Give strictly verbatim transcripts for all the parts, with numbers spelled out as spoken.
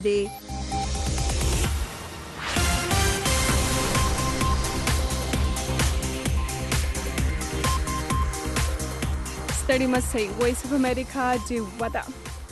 دی ستړي مسئ وایس اف امریکا جیوه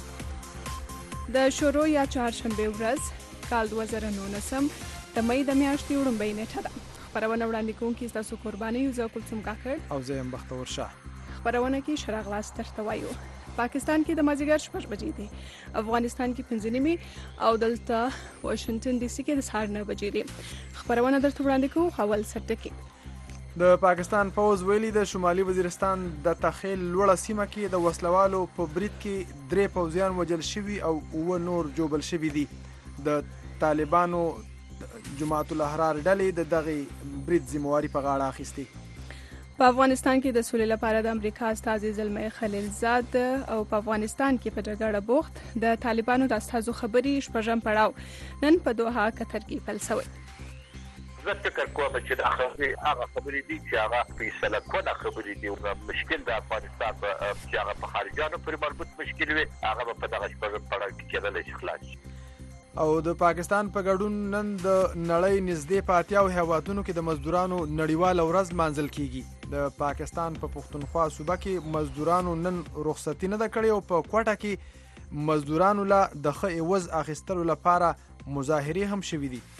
د شروع یا چهارشنبې ورځ کال دوه زره نولسم د مې د میاشتې وړومبۍ نیټه ده. خپرونه وړاندې کوونکي ستاسو قرباني یو زه کلثوم کاکړ او زه یم بختور شاه. خپرونه کې ښه راغلاست درته وایو. پاکستان کې د مازدیګر شپږ بجې دي، افغانستان کې پنځه نیمې او دلته واشنگټن ډي سي کې د سهار نه بجې دي. خپرونه درته وړاندې کوو. اول سرټکي د پاکستان پوز ویلي د شمالي وزیرستان د تخیل لوړه سیمه کې د وسلوالو په برید کې درې پوځیان وژل شوي او اووه نور ژوبل شوي دي. د طالبانو جماعت الاحرار ډلې د دغه برید ذمہواري په غاړه اخیستې. په افغانستان کې د سولې لپاره د امریکا استازي زلمي خلیلزاد او په افغانستان کې په جګړه بوخت د طالبانو د استازو خبري شپږم پړاو نن په دوحه قطر کې پیل شوی. زه فکر کوم چې د هغه خبرې دي چې هغه فیصله کوله خبرې دي او مشکل د افغانستان په چې هغه په خارجانو پورې مربوط مشکل وي هغه په دغه شپږم پړاو کې کېدلی شي خلاص. او د پاکستان په ګډون نن د نړۍ نږدې په اتیاو هیوادونو کې د مزدورانو نړیواله ورځ مانځل کیږي. د پاکستان په پښتونخوا صوبه کې مزدورانو نن رخصتي نه ده کړې او په کوټه کې مزدورانو له د ښه عوض اخیستلو لپاره مظاهرې هم شوې دي.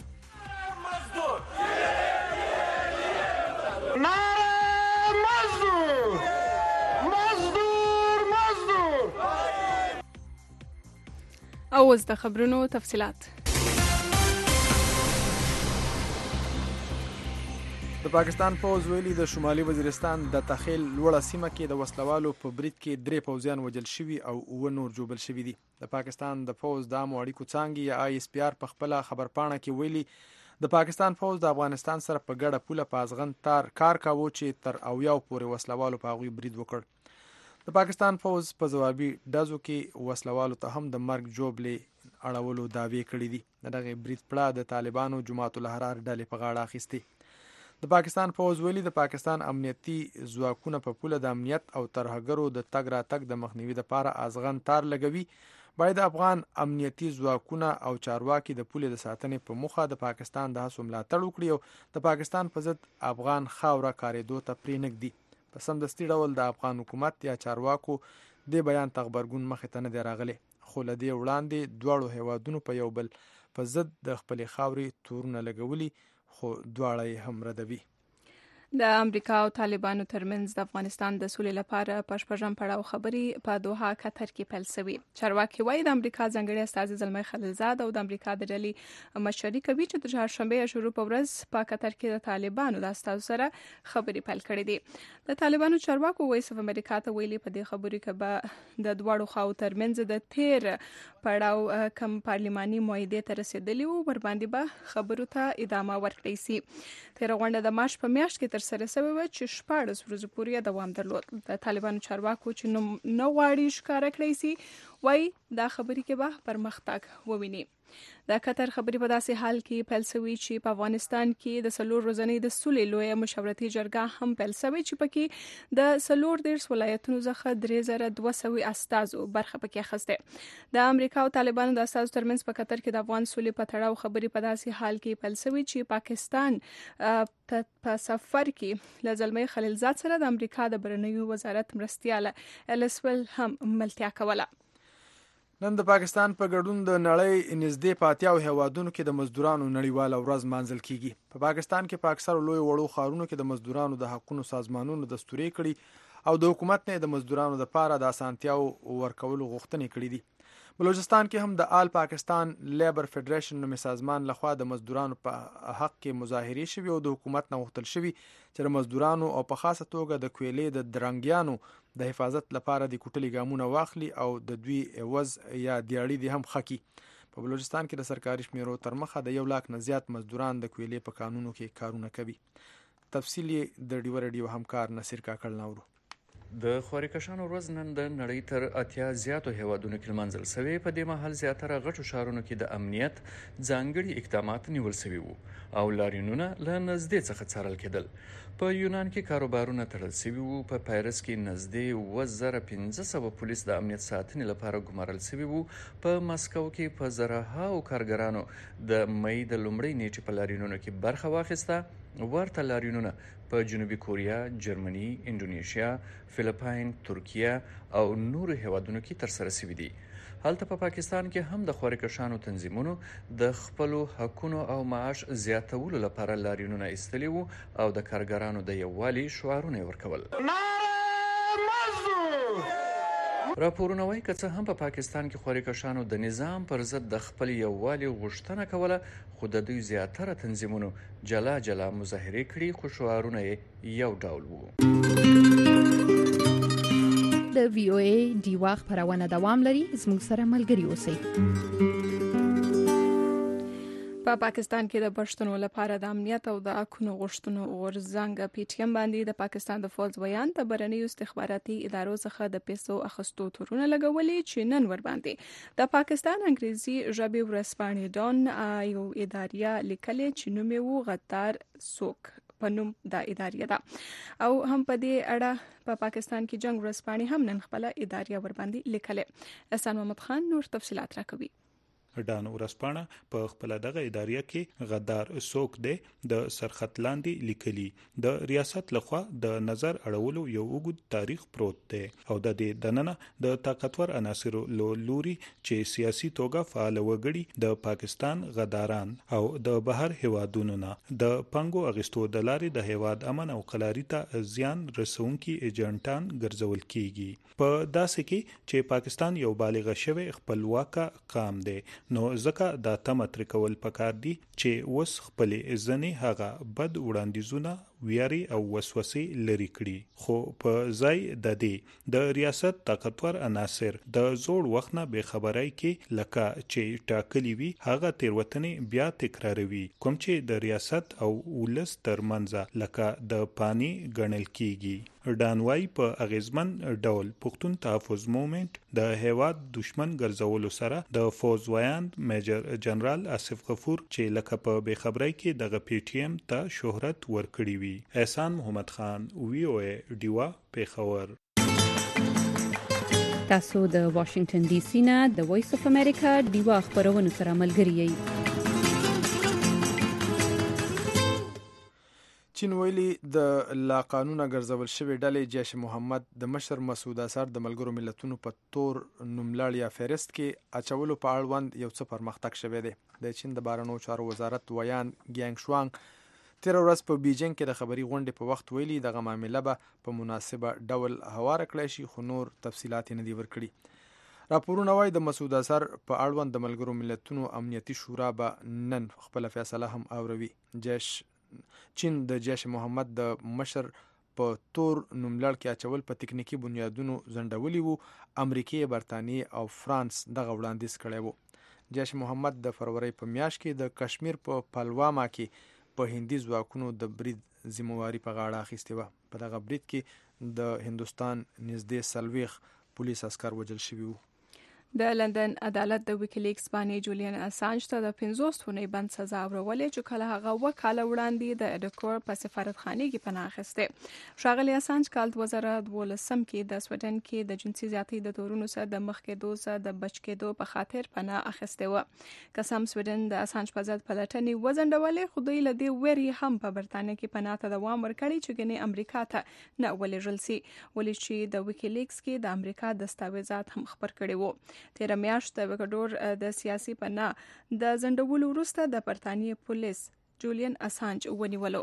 او اوس د خبرونو تفصيلات. د پاکستان پوز ویلي د شمالي وزیرستان د تخیل لوړه سیمه کې د وسلوالو په برید کې درې پوځیان وژل شوي او اووه نور ژوبل شوي دي. د پاکستان د پوز د عامو اړیکو څانګې یا آی اس پی آر په خپله خبرپاڼه کې ویلي د پاکستان پوز د افغانستان سره په ګډه پوله په ازغن تار کار کاوه چې تر اویاو پورې وسلوالو په هغوی برید وکړ. د پاکستان پوز په ځوابي ډزو کې وسلوالو ته هم د مرګ جوبلې اړولو دعوې کړې دي. د دغه برید پړه د طالبانو جماعت الاحرار ډلې په غاړه اخیستې. د پاکستان پوز ویلي د پاکستان امنیتي ځواکونه په پوله د امنیت او ترهګرو د تګ راتګ د مخنیوي لپاره ازغن تار لګوي. باید افغان امنیتي ځواکونه او چارواکي د پولې د ساتنې په موخه د پاکستان د هڅو ملاتړ وکړي او د پاکستان په ضد افغان خاوره کارېدو ته پرېنږدي. په سمدستي ډول د افغان حکومت یا چارواکو د بیان ته غبرګون مخې ته نه دی راغلی، خو له دې وړاندې دواړو هیوادونو په یو بل په ضد د خپلې خاورې تورونه لګولي، خو دواړه یې هم ردوي. د امریکا او طالبانو ترمنځ د افغانستان د سولې لپاره په شپږم پړاو خبري په دوحه قطر کې پیل شوې. چارواکي وایي د امریکا ځانګړي استازي زلمي خلیلزاد او د امریکا د ډلې مشري کوي چې د چهارشنبې شروع په ورځ په قطر کې د طالبانو د استازو سره خبري پیل کړې دي. د طالبانو چارواکو وایي چې امریکا ته ویلي په دې خبرو کې به د دواړو خواو ترمنځ د تیر پړاو کم پارلماني معاهدې ته رسیدلی وو ور باندې به خبرو ته ادامه ورکړي سي. تیر غونډه د مارچ په میاشت کې تر سره شوې و چې شپاړس ورځې پورې دوام درلود. د طالبانو چارواکو چې نه غواړي ښکاره کړی سي وایي دا خبرې کې به پرمختګ وویني. د قطر خبري په داسې حال کې پیل شوې چې په افغانستان کې د سلور ورځې د سولې لویه مشاورتي جرګه هم پیل شوې چې پکې د سلور دیرش ولایتونو څخه درې زره دوه سوه استازو برخه پکې اخیسته. د امریکا او طالبانو د استازو ترمنځ په قطر کې د افغان سولې په تړاو خبري په داسې حال کې پیل شوې چې پاکستان په سفر کې له زلمي خلیلزاد سره د امریکا د بهرنیو وزارت مرستیاله السول هم ملتیا کوله. نن د پاکستان په ګډون د نړۍ نږدې په اتیاو هیوادونو کې د مزدورانو نړیواله ورځ مانځل کیږي. په پاکستان کې په اکثرو لوی وړو ښارونو کې د مزدورانو د حقونو سازمانونو دستوري کړي او د حکومت نه د مزدورانو لپاره د اسانتیاو ورکولو غوښتنې کړې دي. بلوچستان کې هم د آل پاکستان لیبر فدریشن نومي سازمان لخوا د مزدورانو په حق کې مظاهرې شوي او د حکومت نه غوښتل شوي چې د مزدورانو او په خاصه توګه د کویلې د درنګیانو د حفاظت لپاره د کوټلي ګامونه واخلي او د دوی عوض یا دیاړي دي هم خکي. په بلوچستان کې د سرکاري شمیرو تر مخه د یو لاک نه زیات مزدوران د کویلې په قانونو کې کارونه کوي. تفصیل د ډیو رادیو همکار نصیر کاکړ ناورو. د خوارکشانو ورځ نن د نړۍ تر اتیا زیاتو هیوادونو کې لمانځل سوی. په دې مهال زیاتره غټو ښارونو کې د امنیت ځانګړي اقدامات نیول سوي وو او لاریونونه له نږدې څخه څارل کېدل. په یونان کې کاروبارونه تړل سوي وو. په پاریس کې نږدې اووه زره پنځه سوه پولیس د امنیت ساتنې لپاره ګمارل سوي وو. په مسکو کې په زرهاو کارګرانو د مۍ د لومړۍ نیټې په لاریونونو کې برخه واخیسته. ورته لاریونونه په جنوبي کوریا، جرمني، انډونیشیا، فلیپاین، ترکیه او نورو هیوادونو کې ترسره شوي دي. هلته په پا پاکستان کې هم د خوارکشانو تنظیمونو د خپلو حقونو او معاش زیاتولو لپاره لاریونونه ایستلي وو او د کارګرانو د یووالي شعارونه یې ورکول. راپورونه وایي که څه هم په پا پاکستان کې خوارکشانو د نظام پر ضد د خپل یووالي غوښتنه کوله، خو د دوی زیاتره تنظیمونو جلا جلا مظاهرې کړي، خو شعارونه یې یو ډول وو. د وی او ای ډیوا خپرونه دوام لري. زموږ سره ملګري اوسئ. په پاکستان کې د پښتنو لپاره د امنیت او د حقونو غوښتنو غورځنګ پی ټی ایم باندې د پاکستان د فوج بیان ته برنیو استخباراتي ادارو څخه د پیسو اخیستو تورونه لګولي چې نن ور باندې د پاکستان انګریزي ژبې ورځپاڼې ډان یو اداریه لیکلي چې نوم یې و غدار څوک په نوم د اداریه ده او هم په دې اړه په پاکستان کې جنگ ورځپاڼې هم نن خپل اداریه ور باندې لیکلي. احسان محمد خان نور تفصيلات راکوي. ډان ورځپاڼه په خپل دغه اداریه کې غدار څوک دی د سرخط لاندې لیکلي. د ریاست لخوا د نظر اړولو یو اوږد تاریخ پروت دی او د دې دننه د طاقتور عناصرو لوري چې سیاسي توګه فعال وګړي د پاکستان غداران او د بهر هیوادونو نه د پنګو اغستو د لارې د هیواد امن او قلاري ته زیان رسونکي ایجنټان ګرځول کیږي. په داسې کې چې پاکستان یو بالغ شوی خپلواک قام دی، نو ځکه دا تمه تر کول پکار دي چې وس خپلې ځنې هغه بد وړاندیزونه ویاري او وسوسې لري کړي. خو په ځای د دې د ریاست طاقتور عناصر د زوړ وخت نه بې خبرۍ کې لکه چې ټاکلي وي هغه تیروتنې بیا تکراروي، کوم چې د ریاست او ولس ترمنځ لکه د پانی ګڼل کیږي. ډانوای په اغیزمن ډول پښتون تحفظ موومنت د هیواد دشمن ګرځولو سره د فوز ویاند میجر جنرال آصف غفور چې لکه په بې خبرۍ کې دغه پی ټی ایم ته شهرت ورکړي وي. احسان محمد خان، وی او ای ډیوا، پیښور. تاسو د واشنگټن ډي سي نه د وایس اف امریکا ډیوا خبرونه سره ملګري یئ. چین ویلي د لا قانونه ګرځول شوی ډلې جیش محمد د مشر مسعود اظهر د ملګرو ملتونو په تور نوملړ یا فهرست کې اچولو په اړوند یو څه پرمختګ شوی دی. د چین د بهرنیو چارو وزارت ویان ګینګ شوانګ تیر ورځ په بیجینګ کې د خبري غونډې په وخت ویلي دغه معامله به په مناسبه ډول هواره کړی شي، خو نور تفصیلات نه دي ورکړي. راپورونه وایي د مسعود اظهر په اړوند د ملګرو ملتونو امنیتي شورا به نن خپل فیصله هم اوروي. جیش چین د جیش محمد د مشر په تور نوملړ کې اچول په تکنیکی بنیادونو ځنډولي وو. امریکای، برتانیې او فرانس دغه وړاندیز کړی وو. جیش محمد د فروری په میاشت کې د کشمیر په پلواما کې په هندي ځواکونو د برید ذمہواری په غاړه اخیستې وه. په دغه برید کې د هندوستان نږدې څلوېښت پولیس عسکر وژل شوي وو. د لندن عدالت د ویکیلیکس باندې جولیان اسانج ته د پنځوس اونۍ بند سزا ورولې چې کله هغه اوه کاله وړاندې د اډکور په سفارتخانه کې پناه اخیسته. ښاغلی اسانج کال دوه زره دولسم کې د سویډن کې د جنسي زیاتۍ د تورونو سره د مخ کېدو سره د بچ کېدو په خاطر پناه اخیسته و. قسم سویډن د اسانج په ضد پلټنې وځنډولې، خو دوی له دې ویرې هم په برتانیه کې پناه ته دوام ورکړی چې ګنې امریکا ته نه ولېږل سي، ولې چې د ویکیلیکس کې د امریکا دستاویزات هم خبر کړي وو. تیر میاشت د وکډور د سیاسي پناه د ځنډولو وروسته د برتانیې پولیس جولیان اسانج ونیولو.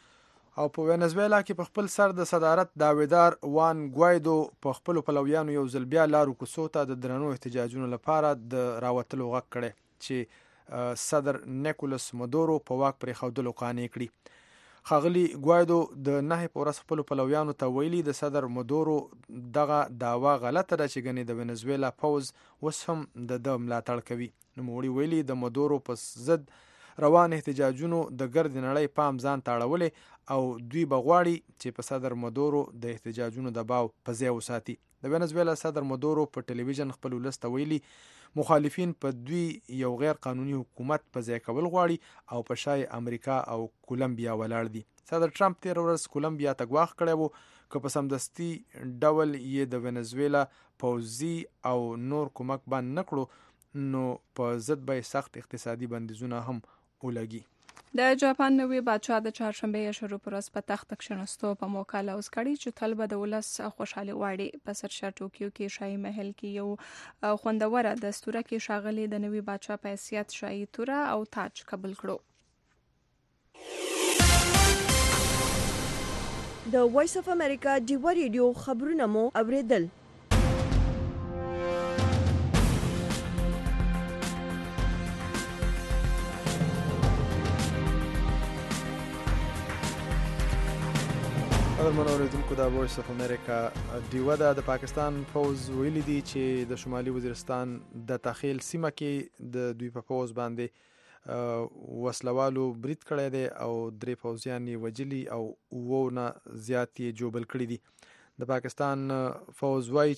او په وینزویلا کې په خپل سر د صدارت داویدار وان ګوایدو په خپل پلویانو یو ځل بیا لارو کوڅو ته د درنو احتجاجونو لپاره د راوتلو غږ کړي چې صدر نیکولاس مادورو په واک پرې خودلو قانع کړي. ښاغلي ګوایدو د نه په ورځ خپل پلویانو ته ویلي د صدر مادورو دغه داوا غلطه ده چې ګنې د وینزویلا پوز اوس هم د د ملاتړ کوي. نوموړي ویلي د مادورو په ضد روان احتجاجونو د ګرد نړۍ پام ځان ته اړولې او دوی بغواړي چې په صدر مدورو د احتجاجونو دباو په ځای وساتي. د وینزویلا صدر مدورو په ټلویزیون خپل ولس ته ویلي مخالفین په دوی یو غیر قانوني حکومت په ځای کول غواړي او په شای امریکا او کولمبیا ولاړ دي. صدر ټرمپ تیر ورځ کولمبیا ته ګواښ کړی وو که په سمدستي ډول یې د وینزویلا پوځي او نور کومک باندې نه کړو نو په ضد به سخت اقتصادي بندیزونه هم ولګي. د جاپان نوی بادشاه د چهارشنبه شروع پر ورځ په تخت کښېناستو په موقع لوز کړي چې تل به د ولس خوشحالي غواړي. په سرشا ټوکیو کې شاهي محل کې یو خوندوره دستوره کې ښاغلي د نوي بادشاه په حیثیت شاهي توره او تاج قبول کړو. د وایس اف امریکا ډیوا ریډیو خبرونه مو اوریدل. قدرمن اوریدونکو د وایس اف امریکا ډیوا د پاکستان پوز ویلي دي چې د شمالي وزیرستان د تخیل سیمه کې د دوی په پوز باندې وسلوالو برید کړی دی او درې پوځیان یې وجلي او اووه نه زیات یې جوبل کړي دي. د پاکستان پوز وایي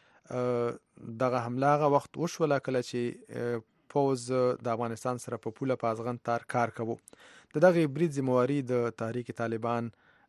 چې دغه حمله هغه وخت وشوله کله چې پوز د افغانستان سره په پوله په ازغن تار کار کوو. د دغه برید ذمہواري د تحریک طالبان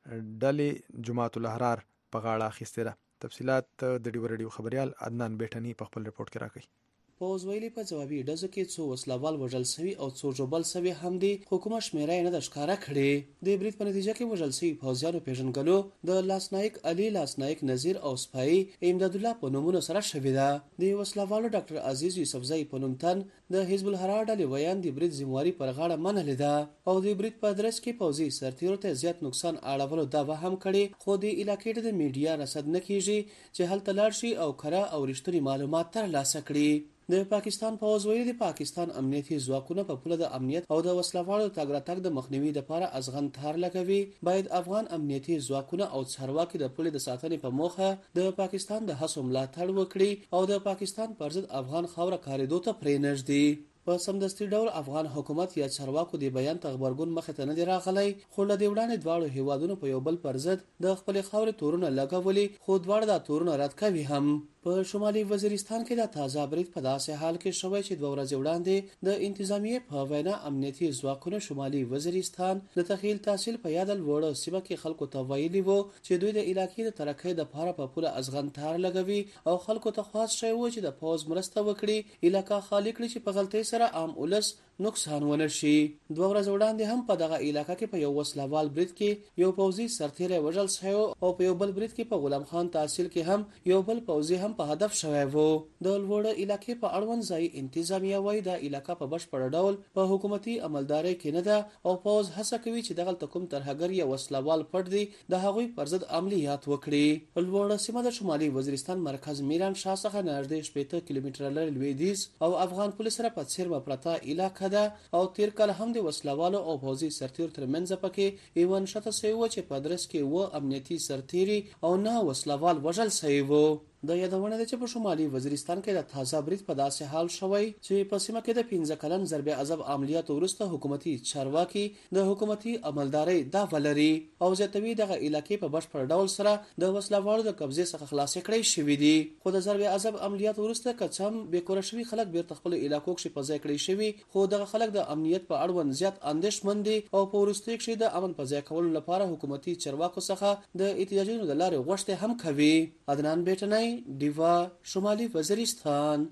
ډلې جماعت الاحرار په غاړه اخیستې ده. تفصیلات د ډیوا ریډیو خبريال عدنان بیٹنی په خپل رپورت کې راکوي. پوز ویلي په جوابي ډزو کې څو وسلوال وژل شوي او څو ژوبل شوي هم دي خو کومه شمېره نه ده ښکاره کړې. د برید په نتیجه کې وژل شوي پوځیانو پیژنګلو د لاسنایک علي، لاسنایک نذیر او سپایي امداد الله په نومونو سره شوې ده. د وسلوالو ډاکټر عزیز یوسفزئی په نوم تن د حزب الحرار ډلې ویان د برید ذمہواري پر غاړه منلې ده او د برید په درس کې پوځي سرتیرو ته زیات نقصان اړولو دعوه هم کړې خو د علاقې د میډیا رصد نه کیږي چې هلته لاړ شي او کره او رښتونی معلومات ترلاسه کړي. د پاکستان پوز ویلي د پاکستان امنیتي ځواکونه په پوله د امنیت او د وسلوالو تګ راتګ د مخنیوي لپاره ازغن تار لګوي. باید افغان امنیتي ځواکونه او چارواکي د پولې د ساتنې په موخه د پاکستان د هڅو ملاتړ وکړي او د پاکستان پر ضد افغان خاوره کاریدو ته پرې نږدې. په سمدستي ډول افغان حکومت یا چارواکو د بیان ته غبرګون مخې ته نه دی راغلی خو له دې وړاندې دواړو هیوادونو په یو بل پر ضد د خپلې خاورې تورونه لګولي خو دواړه دا تورونه رد کوي هم. په شمالي وزیرستان کې د تازه برید په داسې حال کې شوی چې دوه ورځې وړاندې د انتظامیې په وینا امنیتي ځواکونو شمالي وزیرستان د تخیل تحصیل په یاد لوړه سیمه کې خلکو ته ویلي وو چې دوی د علاقې د ترقۍ لپاره په پوله ازغن تار لګوي او خلکو ته خواست شوی وو چې د پوز مرسته وکړي علاقې خالی کړي چې په غلطۍ سره عام ولس نقصان ونه شي. دوه ورځې وړاندې هم په دغه علاقې کې په یو وسلوال برید کې یو پوځي سرتیری وژل شوی او په یو بل برید کې په غلام خان تحصیل کې هم یو بل پوځي هم په هدف شوی وو. د لوړه علاقې په اړوند ځای انتظامیه وایي د علاقې په بشپړ ډول په حکومتي عملدارۍ کې نه ده او پوز هڅه کوي چې دغه کوم ترهګر یا وسلوال پټ دي د هغوی پر ضد عملیات وکړي. لوړه سیمه د شمالي وزیرستان مرکز میران شاه څخه نږدې شپږ کیلومتره لرې لویدیځ او افغان پولیس سره په څیر پرته علاقې ده او تیر کال هم د وسلوالو او پوځي سرتیرو ترمنځ پکې ایوان شته سوی و چې په درس کې و امنیتي سرتیري او نه وسلوال وژل سوی و. د یادونه ده چې په شمالي وزیرستان کې د تازه برید په داسې حال شوی چې په سیمه کې د پنځه کلن ضرب عذاب عملیات وروسته حکومتي چارواکي د حکومتي عملدارۍ دعوه لري او زیاتوي دغه علاقې په بشپړ ډول سره د وسلوالو د قبضې څخه خلاصې کړې شوې دي. خو د ضرب عذاب عملیات وروسته کچم بیکوره شوي خلک بیرته خپل علاقو کې په ځای کړی شوي خو دغه خلک د امنیت په اړوند زیات اندېښمن دي او په وروستي کې د امن په ځای کولو لپاره حکومتي چارواکو څخه د احتجاجونو د لارې غوښتنه هم کوي. عدنان بیٹنی ډیوا شمالي وزیرستان.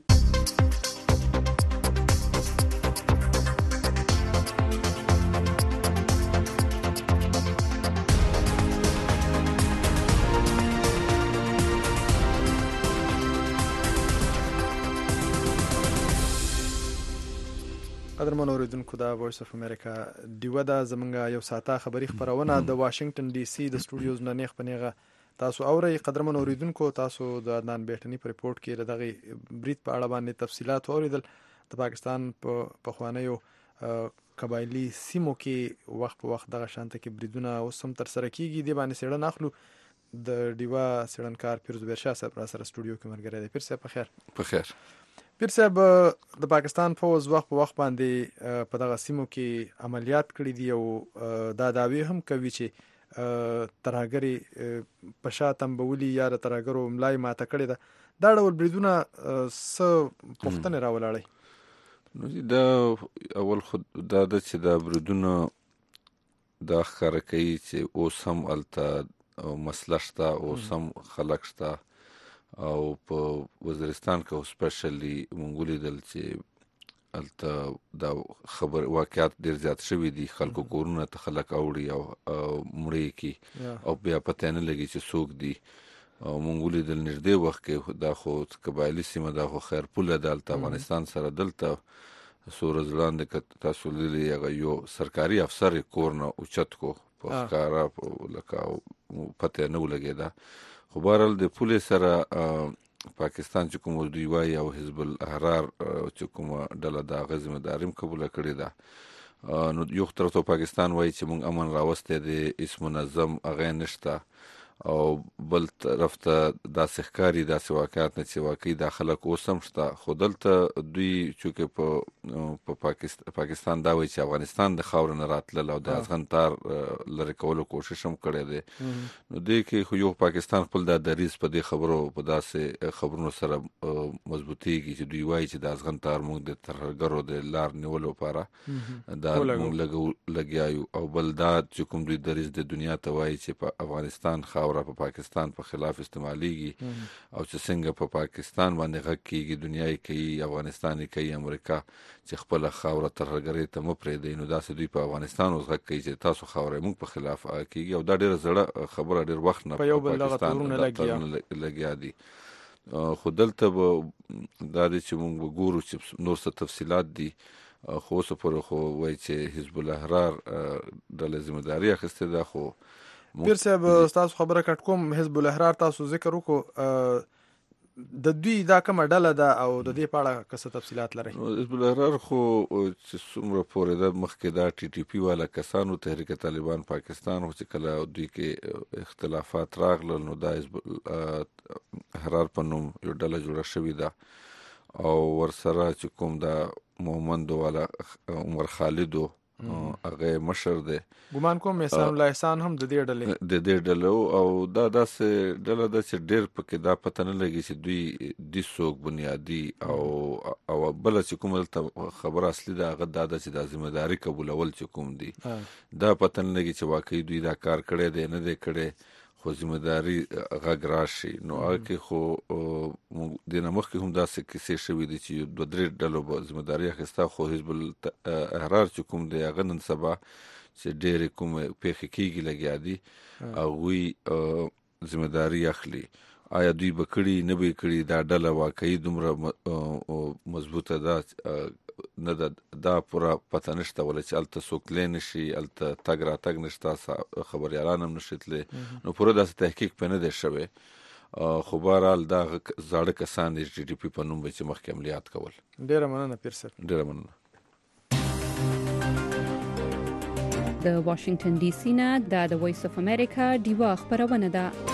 قدرمن اوریدونکو د وایس اف امریکا ډیوا د زمونږ یو ساعته خبری خبرونه د واشنگټن ډي سي د سټوډیوز نه نیخ پنیغه تاسو اورئ. قدرمن اوریدونکو تاسو د عدنان بیٹنی په ریپورت کې دغه برید په اړه باندې تفصيلات اوریدل. د پاکستان په پخوانیو قبایلی سیمو کې وخت په وخت دغه شانته کې بریدونه اوسم تر سره کیږي. دی باندې سړن اخلو د ډیوا سړنکار پیرز برشا صاحب را سره سټوډیو کې مرګره دی. پیر صاحب په خیر. په خیر. پیر صاحب د پاکستان فوز وخت په وخت باندې په دغه سیمو کې عملیات کړي دي او دا داوی هم کوي چې ترهګرې په شا تنبولي یا د ترهګرو ملای ماته کړې ده. دا ډول بریدونه څه پوښتنې راولاړئ؟ نو دا اول خود دا ده چې دا بریدونه دا ښکاره کوي چې اوس هم هلته مسله شته، اوس هم خلک شته او په وزیرستان کې سپیشلی مونږ ولیدل چې هلته دا خبر واقعات ډېر زیات شوي دي. خلکو کورونه ته خلک اوړي او مړې کړي او بیا پته نه لګي چې څوک دي. او مونږ ولیدل نږدې وخت کې دا خو قبایلي سیمه ده، خو خیرپوله ده هلته افغانستان سره. دلته څو ورځې وړاندې که تاسو لیدلي هغه یو سرکاري افسر یې کور نه اوچت کو په ښکاره لکه پته نه ولګېده. خو بهرحال د پولې سره پاکستان چې کوم دوی وایي او حزب الاحرار چې کومه ډله ده هغه ذمهداري هم قبوله کړې ده. نو یو طرف ته پاکستان وایي چې موږ امن راوستی دی، هېڅ منظم هغه نشته، او بل طرف ته داسې ښکاري داسې واقعات نه چې واقعي دا خلک اوس هم شته. خو دلته دوی چونکې په پاکستان پاکستان دا وایي چې افغانستان د خاورې نه راتلل او د ازغن تار لرې کولو کوشش هم کړی دی. نو دې کې خو یو پاکستان خپل دا دریځ په دې خبرو په داسې خبرونو سره مضبوطېږي چې دوی وایي چې د ازغن تار موږ د ترهګرو د لار نیولو لپاره دا موږ لګیا یو، او بل دا چې کوم دوی دریځ د دنیا ته وایي چې په افغانستان خاوره په پاکستان په خلاف استعمالیږي او چې څنګه په پاکستان باندې غږ کېږي، دنیا یې کوي، افغانستان یې کوي، امریکا چې خپله خاوره ترهګرۍ ته مه پرېږدئ. نو داسې دوی په افغانستان اوس غږ کوي چې تاسو خاوره یې موږ په خلاف کېږي، او دا ډېره زړه خبره ډېر وخت نه په پاکستان لګیا دي. خو دلته به دا دی چې موږ به ګورو چې نور څه تفصیلات دي. خو اوسه پورې خو وایي چې حزب الاحرار ډله ذمهداري اخیستې ده. خو پیر صاحب تاسو خبره کټ کوم، حزب الاحرار تاسو ذکر وکړو، د دوی دا کومه ډله ده او د دې په اړه که څه تفصیلات لرئ؟ حزب الاحرار خو چې څومره پورې ده مخکې دا ټي ټي پي والا کسانو، تحریک طالبان پاکستان، خو چې کله دوی کې اختلافات راغلل نو دا حزب الاحرار په نوم یو ډله جوړه شوې ده، او ورسره چې کوم دا مومندو والا عمر خالدو هغه مشر دی. ګمان کوم احسان الله احسان هم د دې ډلې د دې ډلې او دا داسې ډله ده چې ډېر پکې دا پته نه لګي چې دوی دي څوک بنیادي او او بله چې کومه دلته خبره اصلي ده هغه دا ده چې دا ذمهداري قبولول چې کوم دي دا پته نه لګي چې واقعي دوی دا کار کړی دی نه دی کړی، خو ذمهداري غږ راشي. نو هغه کې خو دې نه مخکې هم داسې کیسې شوي دي چې دوه درې ډلو به ذمهداري اخیسته، خو حزب الاحرار چې کوم دی هغه نن سبا چې ډېرې کومې پیښې کېږي لګیا دي هغوی ذمهداري اخلي. آیا دوی به کړي نه به کړي، دا ډله واقعي دومره مضبوطه ده نه ده، دا پوره پته نشته، ولې چې هلته څوک تللی نه شي، هلته تګ راتګ نشته، خبریالان هم نشي تللی، نو پوره داسې تحقیق پې نه دی شوی. خو بهرحال دا زاړه کسان د ټي ټي پي په نوم به چې مخکې عملیات کول. ډېره مننه پیر صاحب. ډېره مننه. د واشنگټن ډي سي نه دا د وایس اف امریکا ډیوا خبرونه ده.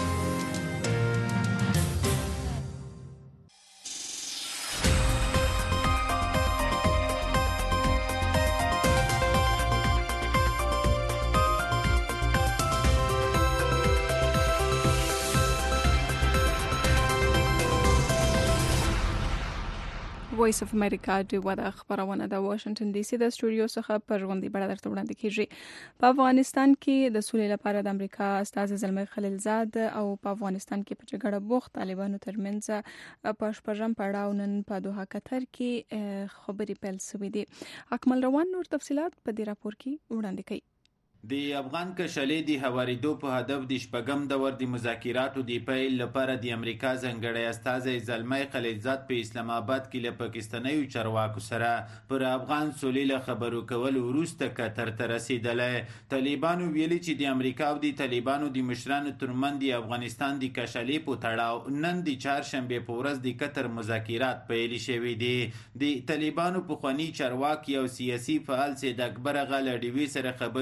وایس اف امریکا ډیوا د خبرونه د واشنگټن ډي سي د سټوډیو څخه په ژوندۍ بڼه درته وړاندې کیږي. په افغانستان کې د سولې لپاره د امریکا استازي زلمي خلیلزاد او په افغانستان کې په جګړه بوخت طالبانو ترمنځ په شپږم پړاو نن په دوحه قطر کې خبري پیل شوې دي. اکمل روان نور تفصيلات په دې راپور کې وړاندې کوي. د افغان کشلې د هواریدو په هدف د شپږم دور د مذاکراتو د پیل لپاره د امریکا ځانګړی استازی زلمي خلیلزاد په اسلام آباد کې له پاکستاني چارواکو سره پر افغان سولې له خبرو کول وروسته قطر ته رسیدلې. طالبانو ویلي چې د امریکا او د طالبانو د مشرانو ترمنځ د افغانستان د کشلې په تړاو نن د چهارشنبه په ورځ د قطر مذاکرات پیل شوي دي. د طالبانو پخوانی چارواکي او سیاسي فعال سید اکبر غل ډیوی سره خبرو کې د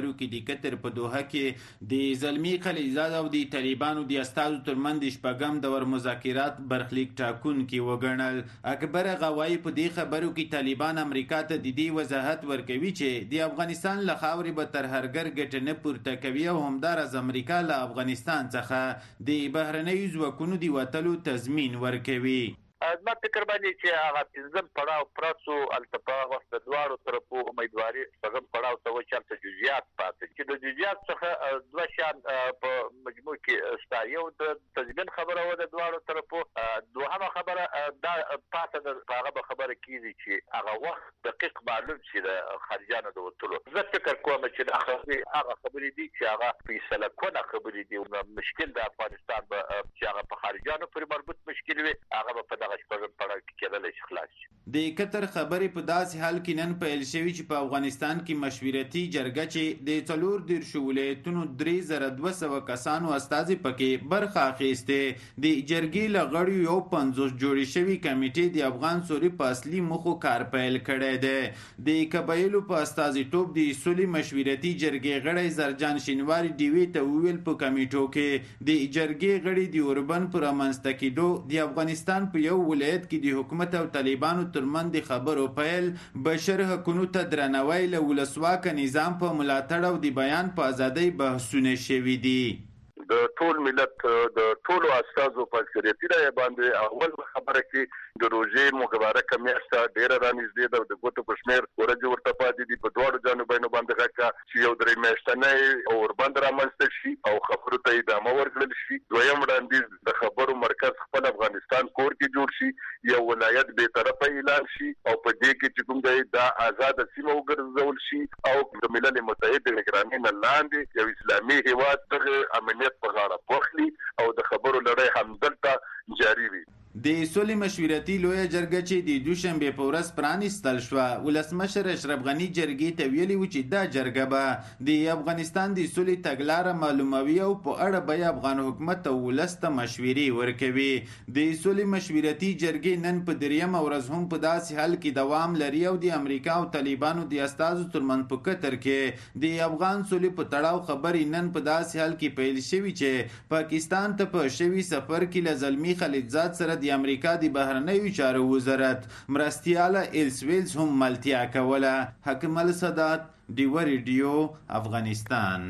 قطر په دوحه کې د زلمی خلیلزاد او د طالبانو د استازو ترمنځ شپږم دور مذاکرات برخلیک ټاکونکي وګڼل. اکبر غوایی په دې خبرو کې طالبان امریکا ته د دې وضاحت ورکوي چې د افغانستان له خاورې به ترهرګر ګټه نه پورته کوي او همداراز امریکا له افغانستان څخه د بهرنیو ځواکونو د وتلو تضمین ورکوي. زما فکر باندې چې هغه پنځم پړاو پرسو التپا وخت دواړو طرفو امیدواري څنګه پړاو ته وچل ته جزئیات پاتې چې د جزئیات څخه دوه شان په مجموع کې شته. یو د تضمین خبره و د دواړو طرفو، دوهمه خبره دا پاتې د هغه خبره کیږي چې هغه وخت دقیق معلوم شي د خارجانو د وټلو. زه فکر کوم چې د هغه خبرې دي چې هغه فیصله کونه خبرې دي. مشکل د افغانستان به چې هغه په خارجانو پورې مربوط مشکل وي، هغه په دغه شپږم پړاو کې کېدلی شي خلاص شي. د قطر خبرې په داسې حال کې نن پیل شوي چې په افغانستان کې مشورتي جرګه چې د څلور دېرشو ولایتونو درې زره دوه سوه کسانو استازي پکې برخه اخیستې. د جرګې له غړیو یو پنځوس جوړې شوي کمیټې د افغان سولې په اصلي موخو کار پیل کړی دی. د قبایلو په استازیتوب د سولې مشورتي جرګې غړی زرجان شینواري ډیوې ته وویل په کمیټو کې د جرګې غړي د اوربن په رامنځته کېدو د افغانستان په یو ولایت کې د حکومت او طالبانو ترمنځ د خبرو پیل، بشر حقونو ته درناوی، له ولسواکه نظام په ملاتړ او د بیان په ازادۍ بحثونه شوي دي. د ټول ملت د ټولو استازو په اکثریتي رایه باندې اول خبره کې د روژې مبارکه میاشت ډېره رانږدې ده. د ګوتو په شمېر ورځې ورته پاتې دي. په دواړو جانبینو باندې غږ چې یو درې میاشتنی اوربند رامنځته شي او خبرو ته ادامه ورکړل شي. دویم وړاندیز د خبرو مرکز خپل افغانستان کور کې جوړ شي، یو ولایت بې طرفه اعلان شي او په دې کې چې کوم دی دا آزاده سیمه وګرځول شي او د ملل متحد د نگرانۍ نه لاندې یو اسلامي هیواد دغه امنیت په غاړه واخلي او د خبرو لړۍ همدلته جاري وي. د سولې مشورتي لویه جرګه چې د دوشنبې په ورځ پرانیستل شوه، ولسمشر اشرف غني جرګې ته ویلي و چې دا جرګه به د افغانستان د سولې تګلاره معلوموي او په اړه به افغان حکومت او ولس ته مشورې ورکوي. د سولې مشورتي جرګې نن په درېیمه ورځ هم په داسې حال کې دوام لري او د امریکا او طالبانو د استازو ترمنځ په قطر کې د افغان سولې په تړاو خبرې نن په داسې حال کې پیل شوي چې پاکستان ته په شوي سفر کې له زلمی خلیلزاد سره د امریکا د بهرنیو چارو وزارت مرستیاله ایلسویلز هم ملتیا کوله. حکم السادات، ډیوه ریډیو، افغانستان.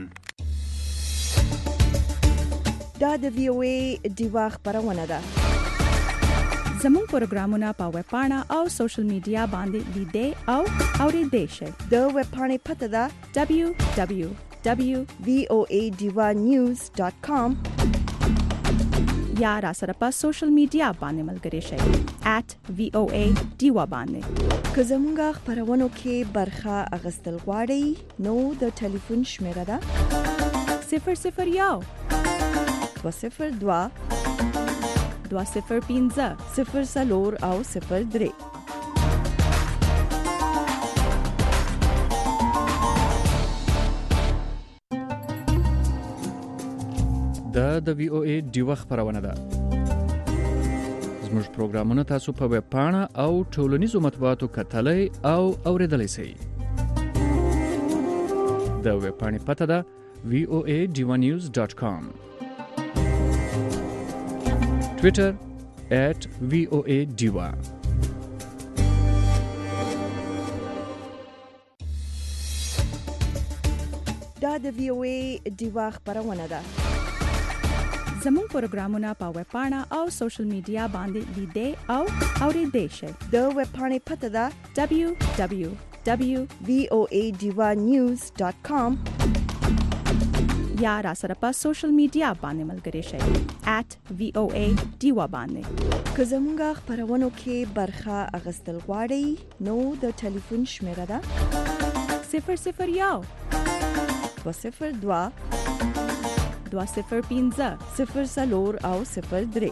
دا د وی او ای ډیوه خبرونه ده. زموږ پروګرامونه په ویب پاڼه او سوشل میډیا باندې لیدئ او اوریدئ شئ. د ویب پاڼې پته ده دبلیو دبلیو دبلیو ډاٹ وی او ای ډیوه نیوز ډاٹ کام یا را سره په سوشل میډیا باندې ملګری شئ ایٹ وی او ای ډیوه باندې. که زموږ خبرونو کې برخه اخیستل غواړئ نو د ټلیفون شمیره ده صفر صفر یو دوه صفر دوه دوه صفر پنځه صفر څلور او صفر درې. دا د وی او ای ډیوه خبرونه ده. زموږ پروګرامونه تاسو په ویب پاڼه او ټولنیزو مطبوعاتو کتلای او اوریدلای شئ. د ویب پاڼې پته ده وی او ای ډیوه نیوز ډاٹ کام. ټویټر ایٹ وی او ای ډیوه. دا د وی او ای ډیوه خبرونه ده. زموږ پروګرامونه په ویب پاڼه او سوشل میډیا باندې لیدئ او اوریدئ شئ. د ویب پاڼې پته ده دبلیو دبلیو دبلیو ډاٹ وی او ای ډیوه نیوز ډاٹ کام یا را سره په سوشل میډیا باندې ملګری شئ ایٹ وی او ای ډیوه باندې. که زموږ خبرونو کې برخه اخیستل غواړئ نو د ټلیفون شمیره ده صفر صفر یو دوه صفر دوه دوه صفر پنځه صفر څلور او صفر درې.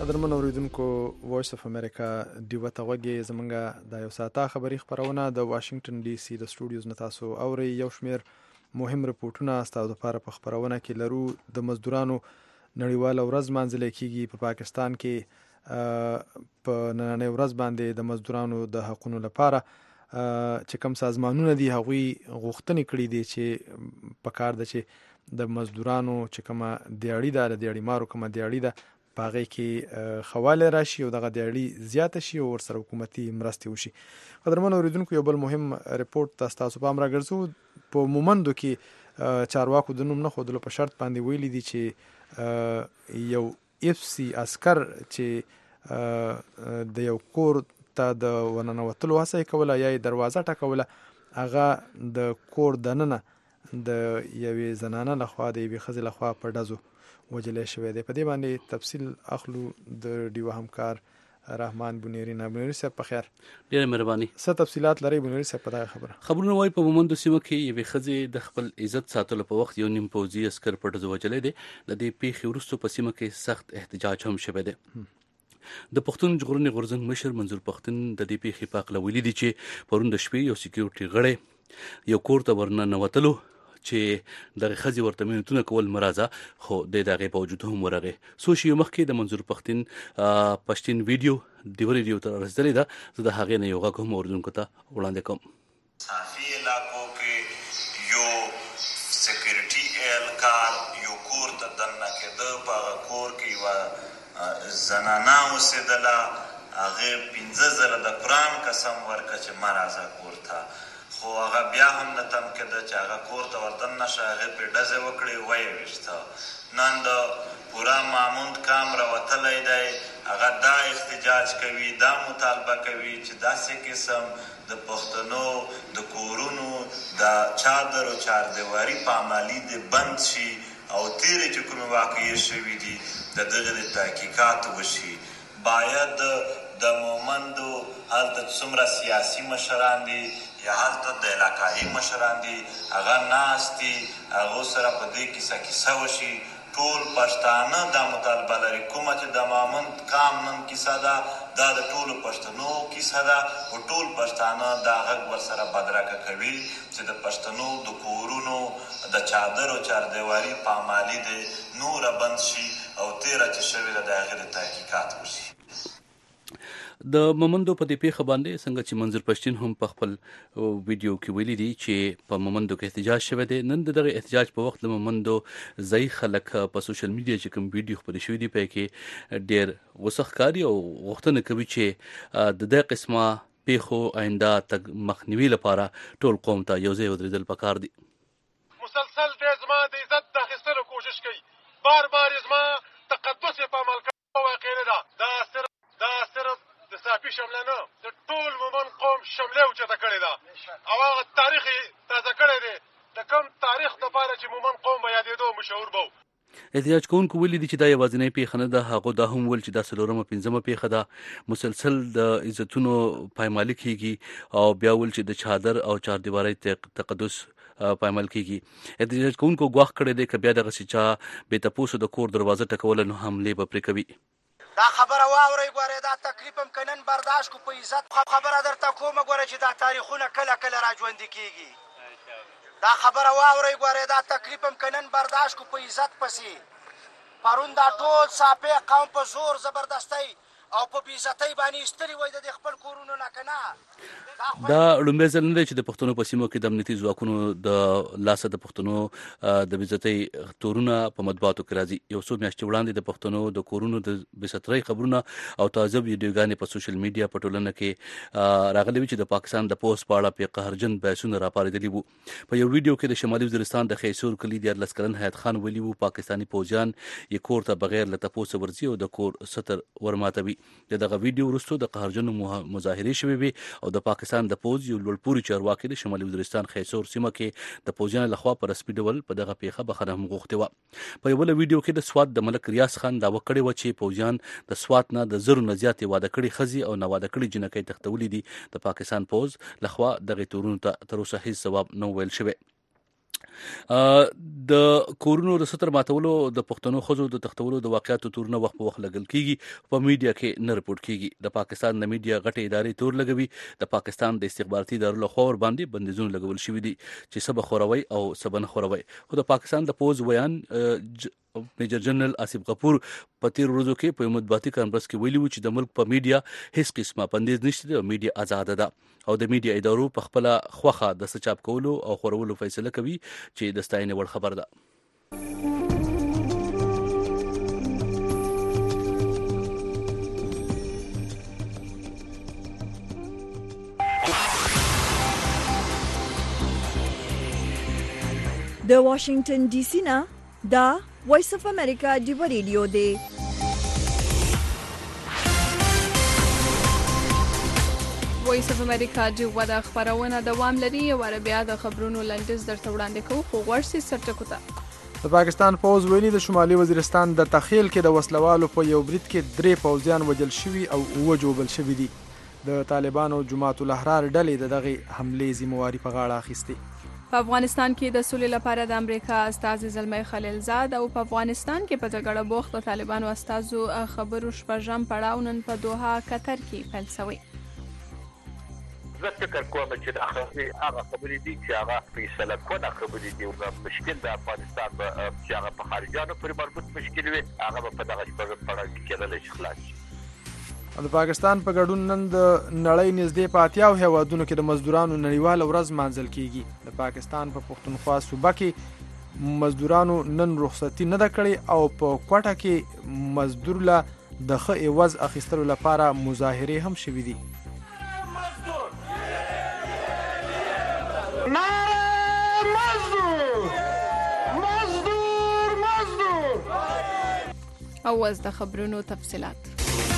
قدرمن اوریدونکو وایس اف امریکا ډیوه ته غوږی زمونږه د یو ساعته خبری خبرونه د واشنگټن ډي سي د سټوډیوز نه تاسو اوري. یو شمیر مهم رپورټونه ستاسو لپاره په خبرونه کې لرو. د مزدورانو نړیواله ورځ مانځل کیږي په پاکستان کې. په نننۍ ورځ باندې د مزدورانو د حقوقو لپاره چې کوم سازمانونه دي هغوی غوښتنې کړې دي چې په کار ده چې د مزدورانو چې کومه دیاړي ده د دیاړي مارو کومه دیاړي ده په هغې کې خواله راشي او دغه دیاړي زیاته شي او ورسره حکومتي مرستې وشي. قدرمن اوریدونکو یو بل مهم رپورټ ته ستاسو پام راګرځو. په مومندو کې چارواکو د نوم نه ښودلو په شرط باندې ویلي دي چې یو اف سی عسکر چې د یو کور ته د ورننوتلو هڅه یې کوله یا یې دروازه ټکوله، هغه د کور دننه د یوې زنانه لخوا د یوې ښځې لخوا په ډزو وجلی شوی دی. په دې باندې تفصیل اخلو د ډیوه همکار رحمان بنيري نه. بنيري صاحب په خیر. ډیره مهرباني. څه تفصیلات لري بنيري صاحب په دغه خبره؟ خبرونه وايي په مومندو سیمه کې یوې ښځې د خپل عزت ساتلو په وخت یو نیم پوځي عسکر په ډزو وجلی دی. د دې پیښې وروسته په سیمه کې سخت احتجاج هم شوی دی. د پښتون ژغورنې غورځنګ مشر منظور پښتون د دې پیښې په اړه ویلي دي چې پرون د شپې یو سکیورټي غړی یو کور ته ورننوتلو چې دغه ښځې ورته منتونه کول مرزه، خو د دغه په وجود هم ورغی. څو شیو مخکې د منظور پښتون پښتون ویډیو د ریډیو ته رسیدلی ده. زه د هغې نه یو غږ هم اردوونکو ته وړاندې کوم. صافي علاقو کې یو سکیورټي اهلکار یو کور ته دننه کېده. په هغه کور کې یوه زنانه اوسېدله. هغې پنځه ځله د قرآن قسم ورکړه چې مه راځه کور ته، خو هغه بیا هم نه تم کېده چې هغه کور ته وردننه شه. هغې پرې ډزې وکړې، ویې ویشته. نن د پوره ماموند کام راوتلی دی. هغه دا احتجاج کوي، دا مطالبه کوي چې داسې قسم د پښتنو د کورونو د چادر او چاردیواري پامالي دې بند شي او تیرې چې کومې واقعې شوي دي د دغې د تحقیقات وشي. باید د مومندو هلته څومره سیاسي مشران دي یا هلته د علاقایي مشران دي، هغه ناست دي، هغو سره په دې کیسه کیسه وشي. ټول پښتانه دا مطالبه لري. کومه چې د ماموند کام نن کیسه ده دا د ټولو پښتنو کیسه ده او ټول پښتانه دا غږ ورسره بدرګه کوي چې د پښتنو د کورونو د چادر او چاردیواري پامالي دې نوره بند شي او تیره چې شوې ده د هغې د تحقیقات وشي. د مومندو په دې پیښه باندې څنګه چې منظور پښتون هم په خپل ویډیو کې ویلي دي چې په مومندو کې احتجاج شوی دی. نن د دغه احتجاج په وخت د مومندو ځای خلک په سوشل میډیا چې کوم ویډیو خپرې شوي دي په کې ډېر غوسه ښکاري او غوښتنه کوي چې د دې قسمه پیښو آینده تګ مخنیوي لپاره ټول قوم ته یو ځای ودرېدل پکار دي. مسلسل دې زما د عزت د اخیستلو کوشش کوي، بار بار زما تقدس یې په عمل کولو واقع نه ده. دا صرف دا صرف د صافي شمله نه د ټول مومن قوم شمله اوچته کړې ده او هغه تاریخ یې تازه کړی دی. د کوم تاریخ دپاره چې مومن قوم به یادېدو مشهور به و. احتجاج کوونکو ویلي دي چې دا یوازینۍ پیښه نه ده. هغو دا هم ویل چې دا څلورمه پنځمه پیښه ده. مسلسل د عزتونو پایمالي کیږي او بیا ویل چې د چادر او چاردیوارۍ تقدس پایمال کیږي. احتجاج کوونکو ګواښ کړی دی که بیا دغسې چا بې تپوسو د کور دروازه ټکوله نو حملې به پرې کوي. دا خبره واورئ، ګورئ دا تکلیف هم که نن برداشت کو په عزت خبره درته کومه، ګورئ چې دا تاریخونه کله کله را ژوندي کېږي. دا خبره واورئ، ګورئ دا تکلیف هم که نن برداشت کو په عزت پسې. پرون دا ټول ساپی قوم په زور زبردستی او په بېعزتۍ باندې ایستلي وای د دې خپل کورونو نه، که نه دا لومړی ځل نه دی چې د پښتنو په سیمو کې د امنیتي ځواکونو د لاسه د پښتنو د بېعزتۍ تورونه په مطبوعاتو کې راځي. یو څو میاشتې وړاندې د پښتنو د کورونو د بېسترۍ خبرونه او تازه ویډیوګانې په سوشل میډیا په ټولنه کې راغلي وي چې د پاکستان د پوځ په اړه پې قهرجن بحثونه راپارېدلي وو. په یو ویډیو کې د شمالي وزیرستان د خیسور کلي دیارلس کلن حیات خان ویلي وو پاکستاني پوځیان یې کور ته بغیر له تپوسه ورځي او د کور ستر ورماتوي. د دغه ویډیو وروسته د قهرجنو مظاهرې شوې وي او د پاکستان د پوځ یو لوړپوړي چارواکي د شمالي وزیرستان خیسور سیمه کې د پوځیانو لخوا په رسمي ډول په دغه پیښه بخښنه هم غوښتې وه. په یو بله ویډیو کې د سوات د ملک ریاض خان دعوه کړې وه چې پوځیان د سوات نه د زرو نه زیاتې واده کړې ښځې او ناواده کړې جنکۍ تښتولي دي. د پاکستان پوځ لخوا دغې تورونو ته تر اوسه هیڅ ځواب نه ویل شوی. د کورونو د ستر ماتولو د پښتنو خزو د تختولو د واقعاتو تورونه وخت په وخت لګل کیږي په میډیا کې نه رپورټ کیږي. د پاکستان د میډیا غټي ادارې تور لګوي. د پاکستان د استخباراتي ادارو له خوا ور باندې بندیزونه لګول شوي دي چې سبا خوروي او سبا نه خوروي. خو د پاکستان د پوز ویان میجر جنرال آصف غفور په تیر ورځو کې په مطبوعاتي کانفرنس کې ویلي و چې د ملک په میډیا هیڅ قسمه بندیز نشته او میډیا آزاد ده او د میډیا ادارو په خپل خوخه د سچاپ کولو او خورولو فیصله کوي چې د ستاینې وړ خبر ده. د واشنگټن ډي سي نه دا وایس اف امریکا دیو ریډیو دی. وایس اف امریکا دیو د خبرونه دوام لري او بیا د خبرونو لنډیز درته وړاندې کوو خو ورسي سرټکو ته. د پاکستان پوز ویلي د شمالي وزیرستان د تخیل کې د وسلوالو په یو برید کې درې پوځیان وژل شوي او اووه جوبل شوي دي. د طالبانو جماعت الاحرار ډلې د دغه حملې ذمہواري په غاړه اخیستې. په افغانستان کې د سولې لپاره د امریکا استازي زلمی خلیلزاد او په افغانستان کې په جګړه بوخت طالبانو استازو خبرو شپږم پړاو نن په دوحه قطر کې پیل شوی. زه فکر کوم چې هغه خبرې دي چې هغه فیصله کوي خبرې دي او مشکل د افغانستان چې هغه په خارجانو پورې مربوط مشکل وي هغه په دغه شپږم پړاو کې کېدلی شي خلاص. د پاکستان په ګډون نن د نړۍ نږدې په اتیاو هیوادونو کې د مزدورانو نړیواله ورځ مانځل کیږي. د پاکستان په پښتونخوا صوبه کې مزدورانو نن رخصتي نه ده کړې او په کوټه کې مزدور له د ښه عوض اخیستلو لپاره مظاهرې هم شوې دي. او از د خبرونو تفصيلات.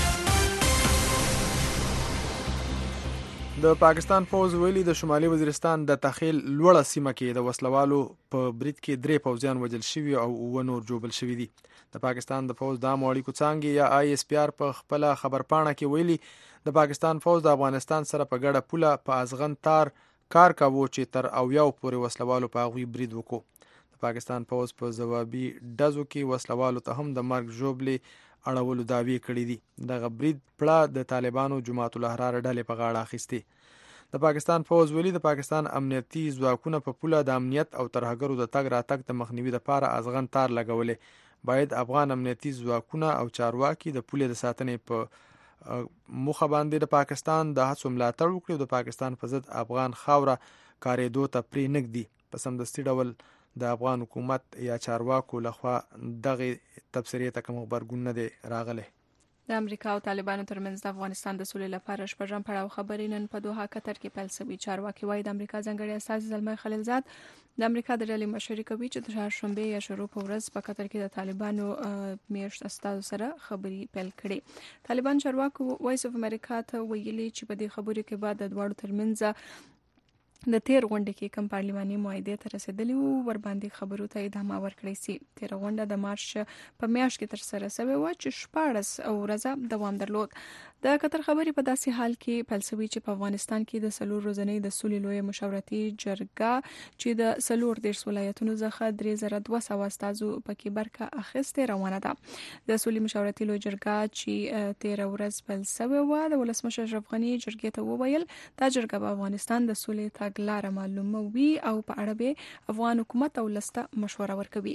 د پاکستان پوز ویلي د شمالي وزیرستان د تخیل لوړه سیمه کې د وسلوالو په برید کې درې پوځیان وژل شوي او اووه نور جوبل شوي دي. د پاکستان د پوز د عامو اړیکو څانګې یا آی اس پی آر په خپل خبرپاڼه کې ویلي د پاکستان پوز د افغانستان سره په ګډه پوله په ازغن تار کار کاوه چې تر اویاو پورې وسلوالو په هغوی برید وکړو. د پاکستان پوز په ځوابي ډزو کې وسلوالو ته هم د مرګ ژوبلې اړولو دعوی کړي دي. دغه برید پړه د طالبانو جماعت الاحرار ډلې په غاړه اخیستې. د پاکستان پوز ویلي د پاکستان امنیتي ځواکونه په پوله د امنیت او ترهګرو د تګ راتګ د مخنیوي لپاره ازغن تار لګولې. باید افغان امنیتي ځواکونه او چارواکي د پولې د ساتنې په موخه باندې د پاکستان د هڅو ملاتړ وکړي او د پاکستان په ضد افغان خاوره کارېدو ته پرې نږدي. په سمدستي ډول د افغان حکومت یا چارواکو لخوا دغه تبصرې ته کوم خبرګون نه دی راغلی. د امریکا او طالبانو ترمنځ د افغانستان د سولې لپاره شپږم پړاو خبرې نن په دوحه قطر کې پیل شوې. چارواکي وايي د امریکا ځانګړي استازي زلمی خلیلزاد د امریکا د ډلې مشري کوي چې د چهارشنبې یا شروع په ورځ په قطر کې د طالبانو میاشت استازو سره خبرې پیل کړې. طالبان چارواکو وایس اف امریکا ته ویلي چې په دې خبرو کې بعد د دواړو ترمنځ د تیر غونډه کې کوم پارلماني معاهده ته رسیدلی وو ور باندې خبرو ته ادامه ورکړی سي. تیر غونډه د مارچ په میاشت کې تر سره شوې و چې شپاړس ورځې دوام درلود. د قطر خبرې په داسې حال کې پیل شوې چې په افغانستان کې د سلور ورځې د سولې لوی مشاورتي جرګه چې د سلور دیرش ولایتونو څخه درې زره دوه سوه استازو پکې برخه اخیستې روانه ده. د سولې مشاورتي لوی جرګه چې تیر ورځ پیل شوې و د ولسمشر اشرف غني جرګې ته وویل دا جرګه په افغانستان د سولې تګلاره معلومه وي او په اړه به افغان حکومت او لسته مشوره ورکوي.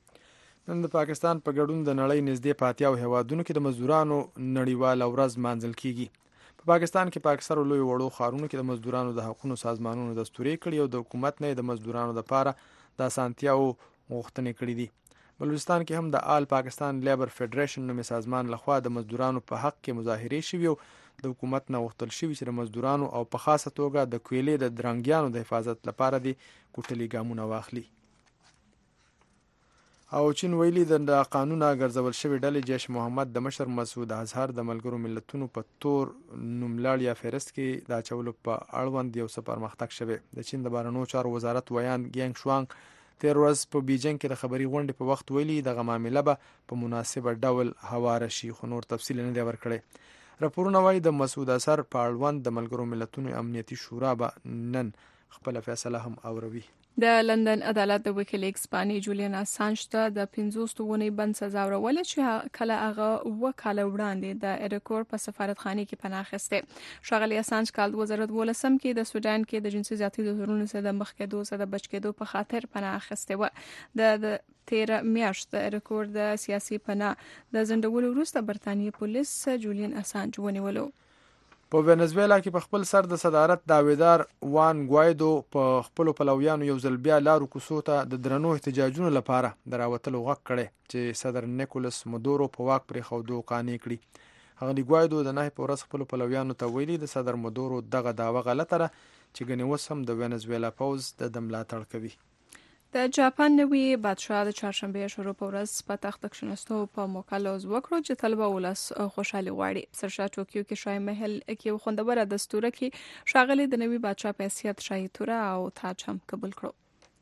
نن د پاکستان په ګډون د نړۍ نږدې په اتیاو هیوادونو کې د مزدورانو نړیواله ورځ مانځل کیږي. په پاکستان کې په اکثرو لوی وړو ښارونو کې د مزدورانو د حقوقو سازمانونو دستوري کړي او د حکومت نه د مزدورانو لپاره د اسانتیاو غوښتنې کړي دي. بلوچستان کې هم د آل پاکستان لیبر فدریشن نومي سازمان لخوا د مزدورانو په حق کې مظاهرې شوي او د حکومت نه غوښتل شوي چې د مزدورانو او په خاصه توګه د کویلې د درنګیانو د حفاظت لپاره د کوټلي ګامونه واخلي. او چین ویلي د قانون ګرځول شوی ډلې جیش محمد د مشر مسعود اظهر د ملګرو ملتونو په تور نوملړ یا فهرست کې د اچولو په اړوند یو څه پرمختګ شوی. د چین د بهرنیو چارو وزارت ویان ګینګ شوانګ تیر ورځ په بیجینګ کې د خبري غونډې په وخت ویلي دغه معامله به په مناسبه ډول هواره شي خو نور تفصیل نه دی ورکړی. راپورونه وايي د مسعود اظهر په اړوند د ملګرو ملتونو امنیتي شورا به نن خپل فیصله هم اوروي. د لندن عدالت د ویکیلیکس باندې جولیان اسانج ته د پنځوس ونې بند سزا ورولې چې کله هغه و کال وړاندې د ایرکور په سفارتخانه کې پناه اخیسته. ښاغلي اسانج کال دوه زره دولسم کې د سودان کې د جنسي زیاتۍ د تورونو څخه د مخ کېدو څخه د بچ کېدو په خاطر پناه اخیسته و. د تیر میاشت د ایرکور د سیاسي پناه د زندولو وروسته برتانیې پولیس جولیان اسانج ونیولو. په وینزویلا کې په خپل سر د صدارت داویدار وان ګوایدو په خپل پلویانو یو ځل بیا لارو کوڅو ته د درنو احتجاجونو لپاره دراوتلو غږ کړي چې صدر نیکولس مدورو په واک پرې خودو قانع کړي. هغه ګوایدو د نه په ورځ خپل پلویانو ته ویلي د صدر مدورو دغه داوا غلطه ده چې ګنې اوس هم د وینزویلا پوز د ملاتړ کوي. د جاپان نوی بادشاه د چهارشنبه شروع په ورځ په تخت کښیناستو په موقع لوز وکړو چې طلبه ولس خوشحالي غواړي. سرشاه ټوکیو کې شاهي محل کې خوندوره دستوره کې ښاغلي د نوی بادشاه په حیثیت شاهي توره او تاج هم قبول کړو.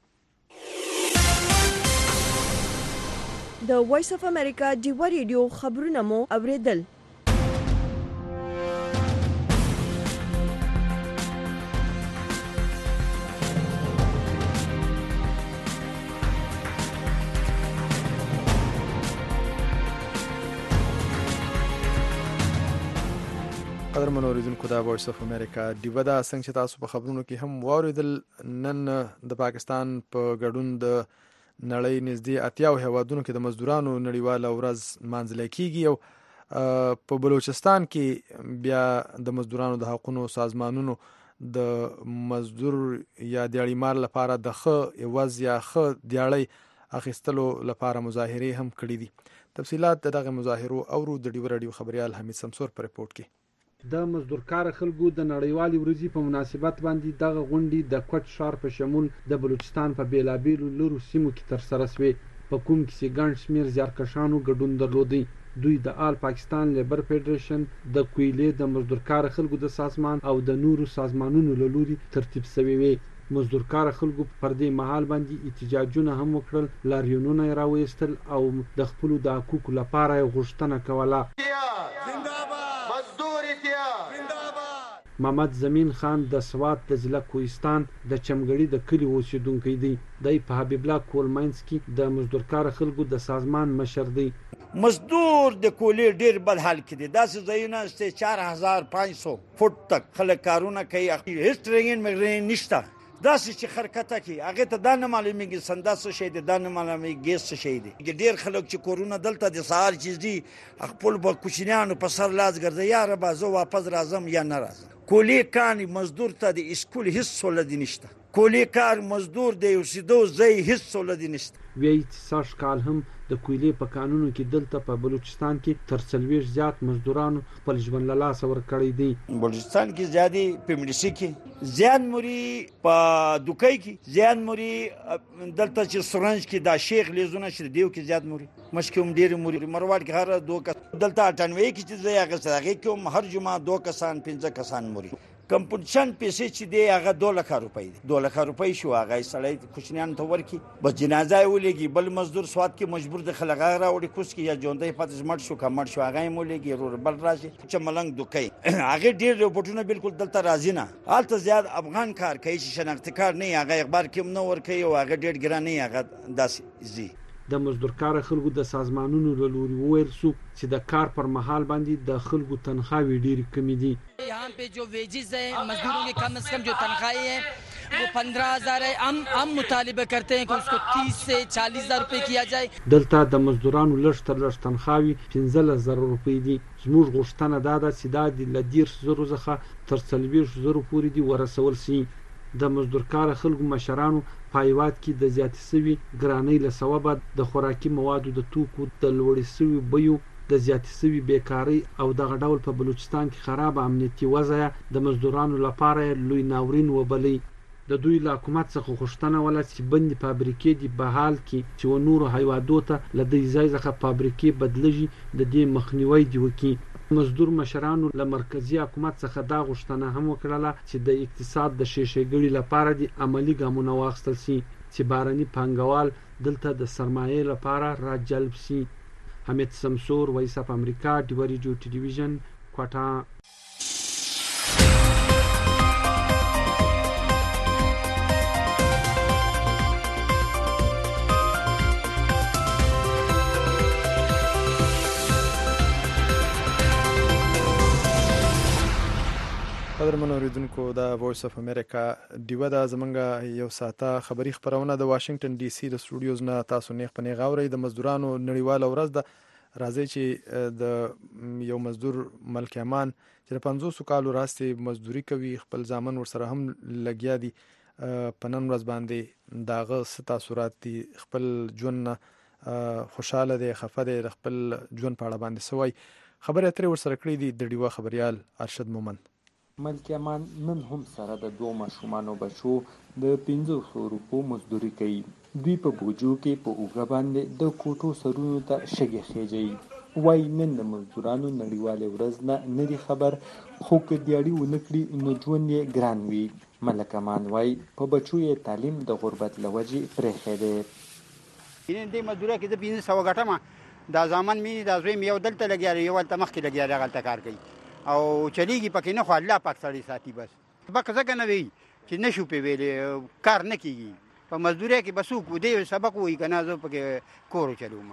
د وایس اف امریکا ډیوا ریډیو خبرونه مو اوریدل. قدر منوریدونکو دا وایس اف امریکا ډیوا دا څنګه چې تاسو په خبرونو کې هم واوریدل نن د پاکستان په ګډون د نړۍ نږدې اتیاو هیوادونو کې د مزدورانو نړیواله ورځ مانځل کیږي او په بلوچستان کې بیا د مزدورانو د حقوقو سازمانونو د مزدور یا دیاړیمار لپاره د ښه عوض یا ښه دیاړی اخیستلو لپاره مظاهرې هم کړې دي. تفصيلات دغه مظاهرو اورو د ډیوا رادیو خبريال حمید سمسور پر رپورت کې. د مزدورکار خلکو د نړیوالې ورځې په مناسبت باندې دغه غونډې د کوټ ښار په شمول د بلوچستان په بیلابیلو لرو سیمو کې ترسره شوې، په کوم کې چې ګڼ شمېر زیارکښانو ګډون درلودی. دوی د آل پاکستان لیبر فیډریشن، د کویلې د مزدورکار خلکو د سازمان او د نورو سازمانونو له لوري ترتیب شوي وي. مزدورکار خلکو په دې مهال باندې احتجاجونه هم وکړل، لاریونونه یې راویستل او د خپلو د حقوقو لپاره یې غوښتنه کوله. محمد زمین خان د سوات د ضلع کوهستان د چمګړي د کلی اوسیدونکی دی. دی په حبیب الله کولماینس کې د مزدورکار خلکو د سازمان مشر دی. مزدور د کولی ډیر بد حال کې دي. داسې ځایونه چې چار هزار پنځ سو فوټ تک خلک کارونه کوي، هیڅ ټرینګ مګرین نشته. داسې چې خرکته کوي هغه ته دا نه معلومیږي سندا څه شی دی، دا نه معلومیږي ګیس څه شی دی. ډیر خلک چې کورونه دلته د سهار چیز دي خپل په کوچنیانو په سر لاس ګرځي، یا رب زه واپس راځم یا نه راځم. کولی کان مزدور ته د اسکول هیڅ سولد نشته، کولی کار مزدور د اوسېدو ځای هیڅ سولد نشته. وی ساش کال هم د کویلې په قانونو کې دلته په بلوچستان کې تر څلوېښت زیات مزدورانو خپل ژوند له لاسه ورکړی دی. بلوچستان کې زیاتې په مدرسې کې زیان مري، په دوکۍ کې زیان مري، دلته چې سورنج کې دا شیخ لیزونه چې دیو کې زیات مري، مشکې هم ډېرې مري. مروار کې هر دوه کس دلته اټانوي کې چې ځای هغه هغې کې هم هر جمعه دوه کسان پنځه کسان مري. کمپوزیشن پیسې چې دی هغه دوه لکه روپۍ دی، دوه لکه روپۍ شو هغه سړی کوچنیانو ته ورکړي، بس جنازه یې ولېږي. بل مزدور سوات کې مجبور د خلک هغه راوړي کوس کې یا ژوندی پاتې مړ شو که مړ شو هغه یې ولېږي، ورور بل راشي چې ملنګ دوکۍ هغې ډېر رپورټونه بالکل دلته راځي نه. هلته زیات افغان کار کوي چې شناختي کار نه وي، هغه اخبار کې هم نه ورکوي او هغه ډېر ګران نه وي، هغه داسې ځي. د مزدورکار خلکو د سازمانونو له لوري وویل سو چې د کار پر مهال باندې د خلکو تنخواهي ډېرې کمې دي. यहाँ पे जो वेजेस है मजदूरों के कम से कम जो तनख्वाही है वो पंद्रह हजार है. हम हम मुतालिबा करते हैं कि उसको तीस से चालीस हजार रुपए किया जाए. دلته د مزدورانو لږ تر لږ تنخواهي پنځلس زره روپۍ دي. زموږ غوښتنه دا ده چې دا د دېرش زرو څخه تر څلوېښت زرو پورې دي ورسول سي. د مزدورکار خلکو مشرانو په هیواد کې د زیاتې سوي ګرانۍ له سببه د خوراکي موادو د توکو د لوړې سوي بیو، د زیاتې سوي بیکارۍ او دغه ډول په بلوچستان کې خراب امنیتي وضع د مزدورانو لپاره لوی ناورین وبلئ. د دوی له حکومت څخه غوښتنه وله چې بندې فابریکې دي په حال کې چې و نورو هیوادو ته له دې ځای څخه فابریکې بدلېږي، د دې مخنیوی دې وکړي. مزدور مشرانو له مرکزي حکومت څخه دا غوښتنه هم وکړله چې د اقتصاد د ښېښېګړې لپاره دې عملي ګامونه واخیستل سي چې بهرني پانګوال دلته د سرمایې لپاره راجلب سي. حمید سمسور، وایس اف امریکا، ډیوا ریډیو ټلویزیون، کوټه. قدرمن اوریدونکو د وایس اف امریکا دیوه د زمونږ یو ساعته خبری خبرونه د واشنگټن ډي سي د سټوډیوز نه تاسو نیغ په نیغ اورئ. د مزدورانو نړیواله ورځ ده، راځي چې د یو مزدور ملک امان چې د پنځوسو کالو راستې مزدوري کوي، خپل ځامن ورسره هم لګیا دي، په نن ورځ باندې د هغه څه تاثرات دي، خپل ژوند خوشحاله دی، خفه دی، د خپل ژوند په اړه باندې څه وایي. خبرې اترې ورسره کړې دي د ډیوه خبریال ارشد مومند. ملک امان نن هم سره د دوه ماشومانو بچو د پنځه سوه روپو مزدوري کوي. دوی په بوجو کې په اوږه باندې د کوټو سرونو ته شګې خېجوي. وایي نن د مزدورانو نړیواله ورځ نه نه دي خبر، خو که دیاړي ونه کړي نو ژوند یې ګران وي. ملک امان وایي په بچو یې تعلیم د غربت له وجې پرېښی دی. دې مزدورۍ کې زه پنځه سوه ګټم، دا زامن مې دا زوی مې یو دلته لګیا دی، یو هلته مخکې لګیا دی، هغلته کار کوي او چلیږي پکې نه، خو الله پاک سړی ساتي. بس سبق ځکه نه وایي چې نه شو پې ویلې، کار نه کېږي په مزدورۍ کې. بس څوک دی سبق وایي که نه، زه پکې کور چلوم.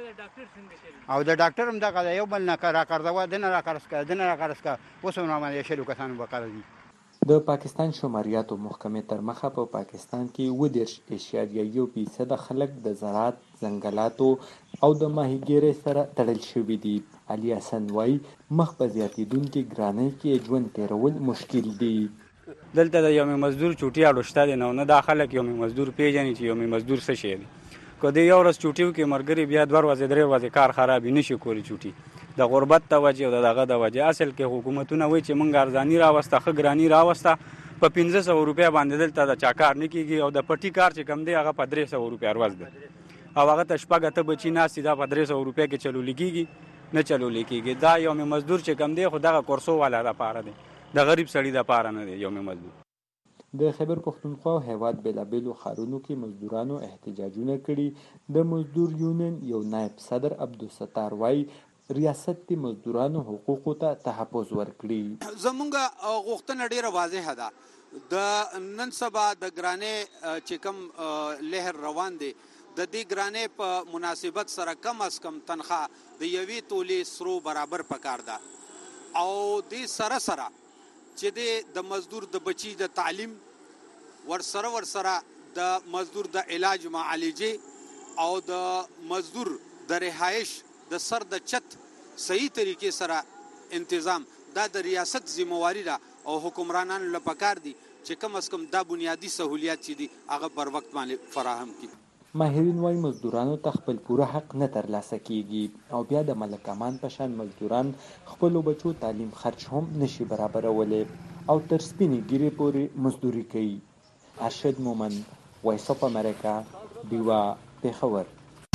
او د ډاکټر هم دغه یو بل نه راقرضوه، ده نه راقرض که ده نه راقرض که، اوس هم راباندې شلو کسانو به قرض وي. د پاکستان شماریاتو محکمې تر مخه په پا پاکستان کې اووه دېرش اعشاریه یو فیصده خلک د زراعت، ځنګلاتو او د ماهیګیرۍ سره تړل شوي دي. علي حسن وایي مخ په زیاتېدونکې ګرانۍ کې ژوند تېرول مشکل دي. دلته د یومي مزدور چوټي اړو شته دی، نو نه دا خلک یومي مزدور پیژني چې یومي مزدور څه شی دی. که دی یو ورځ چوټي وکړي ملګري، بیا دوه ورځې درې ورځې کار خراب وي، نه شي کولی چوټي. د غربت د وجې او د دغه د وجې اصل کې حکومتونه وایي چې موږ ارزاني راوسته، ښه ګراني راوسته، په پنځه سوه روپۍ باندې دلته د چا کار نه کېږي، او د پټي کار چې کم دی هغه په درې سوه روپۍ ورځ دی، او هغه ته شپږ اته بچي ناست دي، دا په درې سوه روپۍ کې چلولی کېږي نه چلولی کېږي. دا یومي مزدور چې کم دی خو دغه کورسو والا دپاره دی، د غریب سړي دپاره نه دی یومي مزدور. د خیبر پښتونخوا او هیواد بېلابېلو ښارونو کې مزدورانو احتجاجونه کړي. د مزدور یونین یو نایب صدر عبدالستار وایي ریاست د مزدورانو حقوقو ته تحفظ ورکړي. زمونږ غوښتنه ډیره واضحه ده، د نن سبا د ګرانۍ چې کوم لهر روان دی، د دې ګرانۍ په مناسبت سره کم از کم تنخواه د یوې تولې سرو برابر پکار ده، او دې سره سره چې د مزدور د بچی د تعلیم ورسره ورسره د مزدور د علاج معالجې او د مزدور د رهایش د سر د چت صحیح طریقې سره تنظیم، دا د ریاست ذمہواری ده او حکمرانانو له پکار دي چې کم از کم دا بنیادی سہولیات چې دي هغه پر وخت باندې فراهم کړي. ماهرین وايي مزدورانو ته خپل پوره حق نه ترلاسه کیږي، او بیا د ملک امان په شان مزدوران خپل بچو تعلیم خرچ هم نشي برابرولای او تر سپینې ګیرې پورې مزدوري کوي. ارشد مومند، وایس اف امریکا، دیوا، پېښور.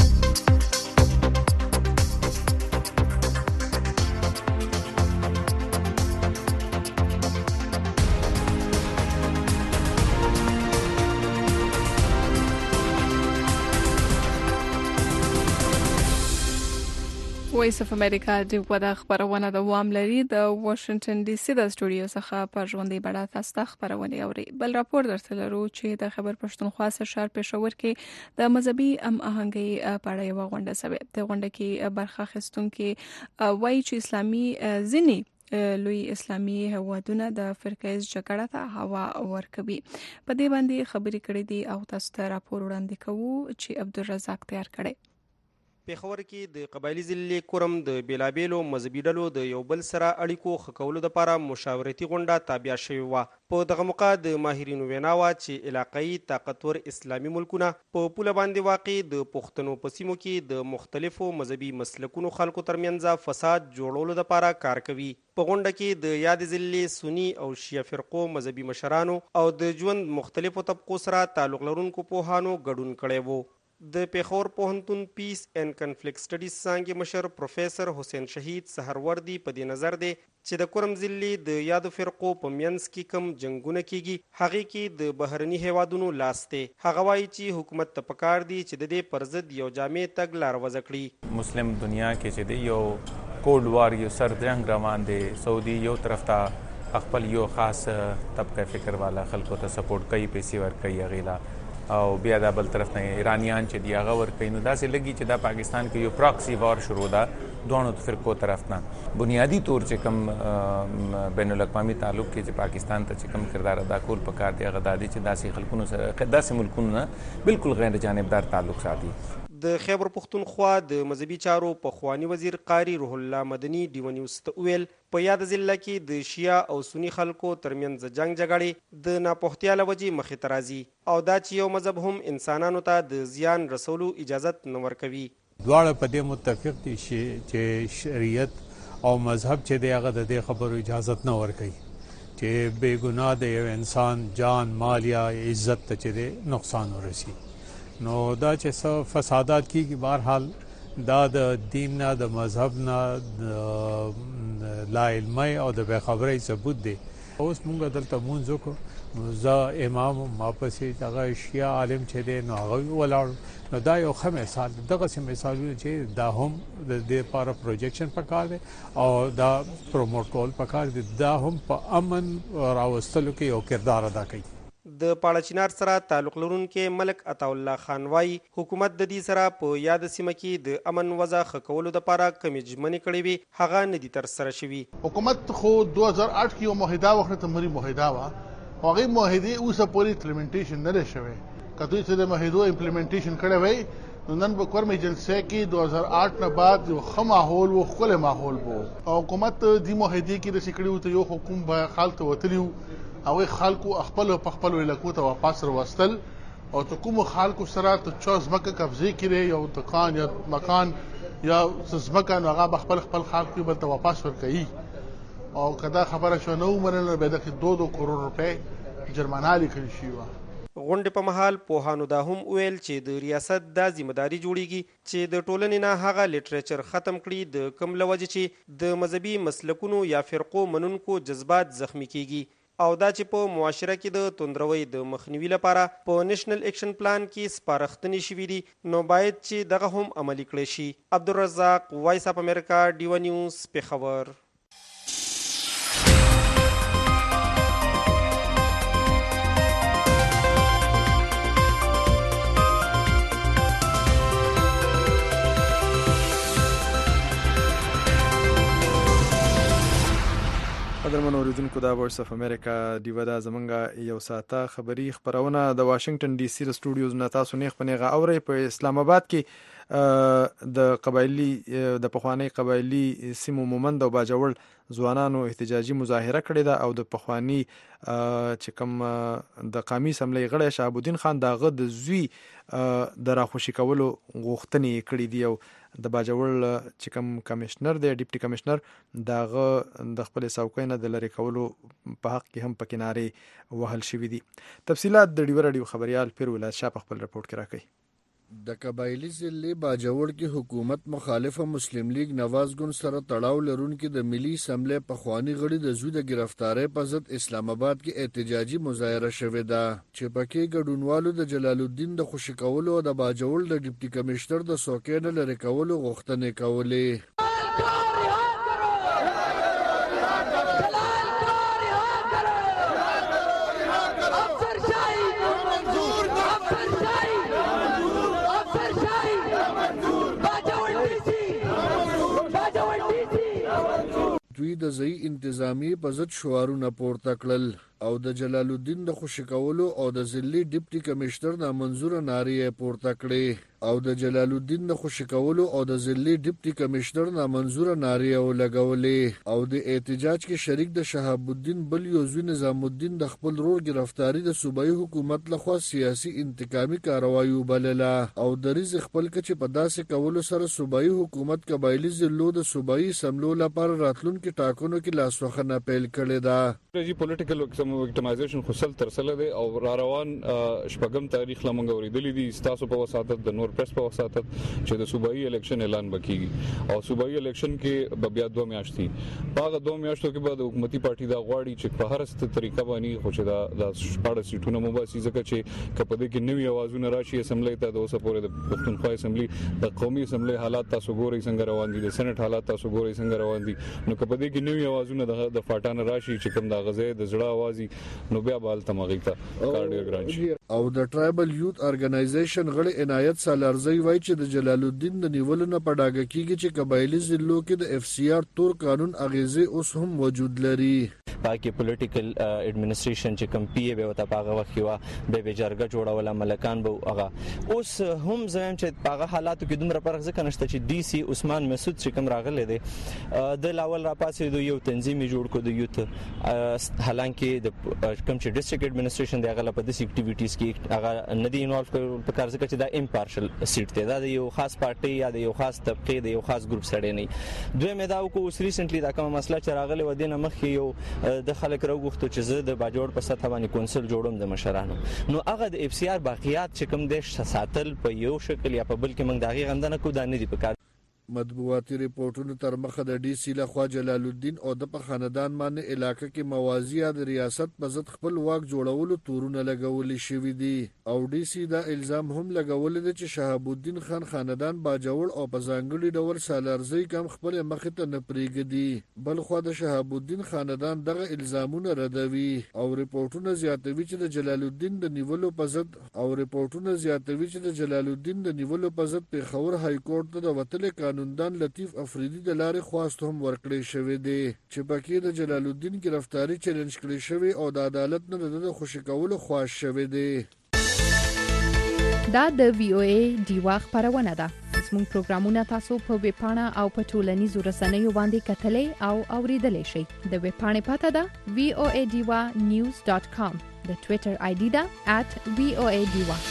وایس اف امریکا د ودا خبرونه دوام لري. د واشنگټن ډي سي د سټوډیو څخه په ژوندۍ بڼه تاسو ته خبرونه اوري. بل راپور درته لرو چې د خبر پښتونخوا سرشار پېښور کې د مذهبي ام آهنګي په اړه یو غونډه شوه. د غونډه کې برخه اخیستونکو وایي چې اسلامي ځینی لوی اسلامي هوادونه د فرقیز جګړه ته هوا ورکوي. په دې باندې خبرې کړې دي او تاسو ته راپور وړاندې کوو چې عبدالرزاق تیار کړي. پېښور کې د قبایلی ضلع کورم د بیلابېلو مذهبي ډلو د یو بل سره اړیکو ښه کولو لپاره مشاورتي غونډه تابع شوې وه. په دغه موقع د ماهرینو وینا وه چې علاقایي طاقتور اسلامي ملکونه په پوله باندې واقع د پښتنو په سیمو کې د مختلفو مذهبي مسلکونو خلکو ترمنځ فساد جوړولو لپاره کار کوي. په غونډه کې د یاد ضلع سني او شیعه فرقو مذهبي مشرانو او د ژوند مختلفو طبقو سره تعلق لرونکو پوهانو ګډون کړی و. د پېښور پوهنتون پیس اینڈ کنفلیکټ سټډیز څانګې مشر پروفیسر حسین شهید سحروردي په دې نظر دی چې د کورم ضلع د یادو فرقو په منځ کې کم جنگونه کیږي هغې کې د بهرني هیوادونو لاس دی. هغه وایي چې حکومت ته پکار دی چې د دې پر ضد یو جامع تګلاره وضع کړي. مسلم دنیا کې چې دی یو کولډ وار یو سر جنگ روان دی، سعودي یو طرف ته خپل یو خاص طبقه فکر والا خلکو ته سپورټ کوي، پیسې ورکوي هغې له، او بیا د بل طرف نه ایرانیان چې دی هغه ورکوي. نو داسې لګي چې دا پاکستان کې یو پراکسی وار شروع ده دوه فرقو طرف نه بنیادی طور چې کوم بین الاقوامي تعلق کې چې پاکستان ته چې کوم کردار ادا کول پکار دی هغه د دې چې داسې خلکونو سره داسې ملکونو نه بالکل غیر جانبدار تعلق ساتي. د خیبر پختونخوا د مذهبي چارو پخوانی وزیر قاری روح الله مدني ډیو نیوز ته ویل په یاد ضلع کې د شیعه او سنی خلکو ترمنځ جنگ جګړې د ناپوهتیا له وجې مخې ته راځي او دا چې یو مذهب هم انسانانو ته د زیان رسولو اجازت نه ورکوي. دواړه په دې متفق دي چې شریعت او مذهب چې دی هغه د دې خبرو اجازت نه ورکوي چې بې ګناه د یو انسان جان مال یا عزت ته چې دی نقصان ورسي. نو دا چې څه فسادات کیږي بهرحال دا د دین نه د مذهب نه د لا علمۍ او د بې خبرۍ ثبوت دی. اوس مونږ دلته مونځ وکړو نو زه امام ما پسې هغه شیعه عالم چې دی نو هغه ولاړ نو دا یو ښه مثال دغسې مثالونه چې دا هم د دې لپاره پروجیکشن پکار دی او دا پروموټ کول پکار دی دا هم په امن راوستلو کې یو کردار ادا کوي. د پاړه چنار سره تعلق لرونکي ملک عطاالله خان وايي حکومت د دې سره په یاد سیمه کې د امن وضع ښه کولو لپاره کومې ژمنې کړې وي هغه نه دي ترسره شوي. حکومت خو دوه هزار آټ کې یو معاهده وکړه تمري معاهده وه هغې معاهدې اوسه پورې امپلیمنټیشن نه دی شوی. که دوی څه د معاهدو امپلیمنټیشن کړی وی نو نن په کورم ایجنسۍ کې دوه هزار آټ نه بعد یو ښه ماحول و ښکلی ماحول و او حکومت دې معاهدې کې داسې کړي وو ته یو حکوم به خال ته وتلي وو هغوی خلکو خپل په خپلو علاقو ته واپس راوستل او ته کومو خلکو سره ته چا ځمکه قبضې کړې یو دکان یا مکان یا څه ځمکه نو هغه به خپل خپل خلکو بل ته واپس ورکوي او که دا خبره شوه نه ومنله به دغې دو دو کروڑ روپۍ جرمانه لیکل شوي وه. غونډې په مهال پوهانو دا هم ویل چې د ریاست دا ذمہداري جوړیږي چې د ټولنې نه هغه لیټریچر ختم کړي د کوم له وجې چې د مذهبي مسلکونو یا فرقو منونکو جذبات زخمی کیږي او دا چې په معاشره کې د توندروي د مخنیوي لپاره په نېشنل اکشن پلان کې سپارښتنې شوي دي نو باید چې دغه هم عملي کړی شي. عبدالرزاق وایس اف امریکا ډیو نیوز پېښور. قدرمن اوریدونکو دا وایس اف امریکا ډیو دا زمونږ یو ساعته خبري خبرونه د واشنگټن ډي سي د سټوډیوز نه تاسو نیغ په نیغه اورئ. په اسلام آباد کې د قبایلی د پخوانی قبایلی سیمو مومند او باجوړ ځوانانو احتجاجي مظاهره کړې ده او د پخوانی چې کوم د قومي اسمبلی غړی شهاب الدین خان دغه د زوی د راخوشي کولو غوښتنې کړې دي او د باجوړ چې کوم کمشنر دی ډیپټي کمشنر دغه د خپل څوکۍ نه د لرې کولو په حق کې هم په کنارې وهل شوي دي. تفصیلات د ډیو راډیو خبريال پیر ولایت شاه په خپل رپورټ کې راکوي. د قبایلی ضلع باجوړ کې حکومت مخالفه مسلم لیگ نواز ګوند سره تړاو لرونکي د ملي اسمبلی پخوانی غړي د زوی د گرفتاری په ضد اسلام آباد کې احتجاجي مظاهره شوې ده چې پکې ګډونوالو د جلال الدین د خوشي کولو او د باجوړ د ډیپټي کمشنر د څوکۍ نه لرې کولو غوښتنې کولې. دوی د ځای انتظامی په ضد شعارونه پورته کړل او د جلال الدین د خوشي کولو او د ضلعي ډیپټي کمشنر نامنظوره نارې پورته کړې او د جلال الدین د خوشي کولو او د ضلعي ډیپټي کمشنر نامنظوره نارې ولګولې او د احتجاج کې شریک د شهاب الدین بل یو زوی نظام الدین د خپل رور گرفتاری د صوبایي حکومت لخوا سیاسي انتقامي کاروایی وبلله او د ریز خپل کچې په داسې کولو سره صوبایي حکومت قبایلی ضلعو د صوبایي اسمبلو لپاره راتلونکي ټاکنو کې لاسوهنه پیل کړې ده. جی پولیټیکل وکټمایزیشن خو سل تر سره دی او را روان شپږم تاریخ لمنګ اوریدلې دي تاسو په وساتت د نور پریس په وساتت چې د صوبایي الیکشن اعلان وکړي او صوبایي الیکشن کې بیا دوه میاشتې په دوه میاشتو کې بعد حکومتي پارټي دا غواړي چې په هر ست طریقه باندې خو چې دا د شپږ سیټونو مباسي ځکه چې کپدې کې نوې اوازونه راشي اسمبلی ته د اوسه پورې د پښتونخوا اسمبلی د قومي اسمبلی حالات تاسو ګورئ څنګه روان دي د سېنات حالات تاسو ګورئ څنګه روان دي نو کپدې کې نوې اوازونه د فاټان راشي چې کوم د دا غزه د زړه आवाज نو بیا بال تمغی ته کارډیوګرام شي. او د ټرایبل یوت ارګنایزیشن غړي عنایت سالارزی وایي چې د جلال الدین د نیولو نه په ډاګه کیږي چې قبایلی ضلعو کې د اف سی آر تور قانون اغیزه اوس هم موجود لري. باقي پولیټیکل اډمنستریشن چې کم پی به وته پاغه وخت وا به وجرګه جوړول ملکان به هغه اوس هم زم چې پاغه حالاتو کې دومره پرغزه کنهشته چې ډي سي عثمان مسعود چې کوم راغله دي د لاول را پاسې د یو تنظیم جوړ کو د یوت حالانکه د کوم چې ډیسټریکټ اډمنستریشن دی هغه په دې اکټیویټیز کې هغه ندی انوالو په کار ځکه چې دا امپارشل سیټ دی دا د یو خاص پارټي یا د یو خاص طبقه د یو خاص ګروپ سره نه دوی مې دا کو اوس ریسنټلی دا کومه مسله چې راغله و دینه مخ یو د خلک راغوښتو چې زه د باجوړ په سطح باندې کونسل جوړوم د مشرانو نو هغه د اف سی آر باقیات چې کوم د ساتل په یو شکل یا په بل کې موږ دغه غندنه کو دا نه دی پکار. مطبوعاتي ریپورتونو تر مخه د ډي سی لخوا جلال الدین او د په خاندان باندې علاقې کې موازی د ریاست په ضد خپل واک جوړولو تورونه لګولې شوې دي او ډي سی دا الزام هم لګولې دي چې شهاب الدین خان خاندان باجوړ او په ځانګړي ډول سالارزی کم خپل مخې ته نه پرېږدي بل خو د شهاب الدین خاندان دغه الزامونه ردوي او ریپورتونه زیاتوي چې د جلال الدین د نیولو په ضد او ریپورتونه زیاتوي چې د جلال الدین د نیولو په ضد پیښور های کورټ ته د وتلې قانون قانوندان لطیف افریدی د لارې خواست هم ورکړی شوی دی چې پکې د جلال الدین گرفتاری چیلنج کړی شوی او د عدالت نه د خوشی کولو خواست شوی دی. دا د وی او ای دیوا خبرونه ده. زموږ پروګرامونه تاسو په ویب پاڼه او په ټولنیزو رسنیو باندې کتلې او اوریدلای شئ. د ویب پاڼې پته ده وی او ای دیوا نیوز ډاٹ کام. د ټوئیټر آی ډي ده ات وی او ای دیوا.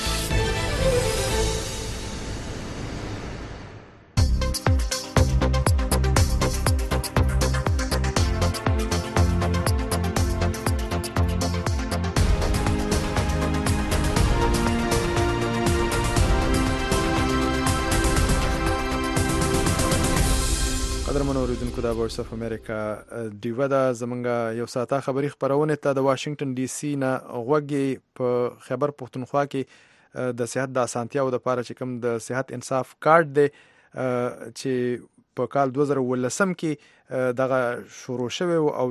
د وایس اف امریکا دیوا دا زمونږ یو ساعته خبری خبرونه ته د واشنگټن ډي سي نه غوږی په خبر پښتونخوا کې د صحت د اسانتیاو د لپاره چې کوم د صحت انصاف کارت دی چې په کال دوه زره ولسم کې دغه شروع شوی او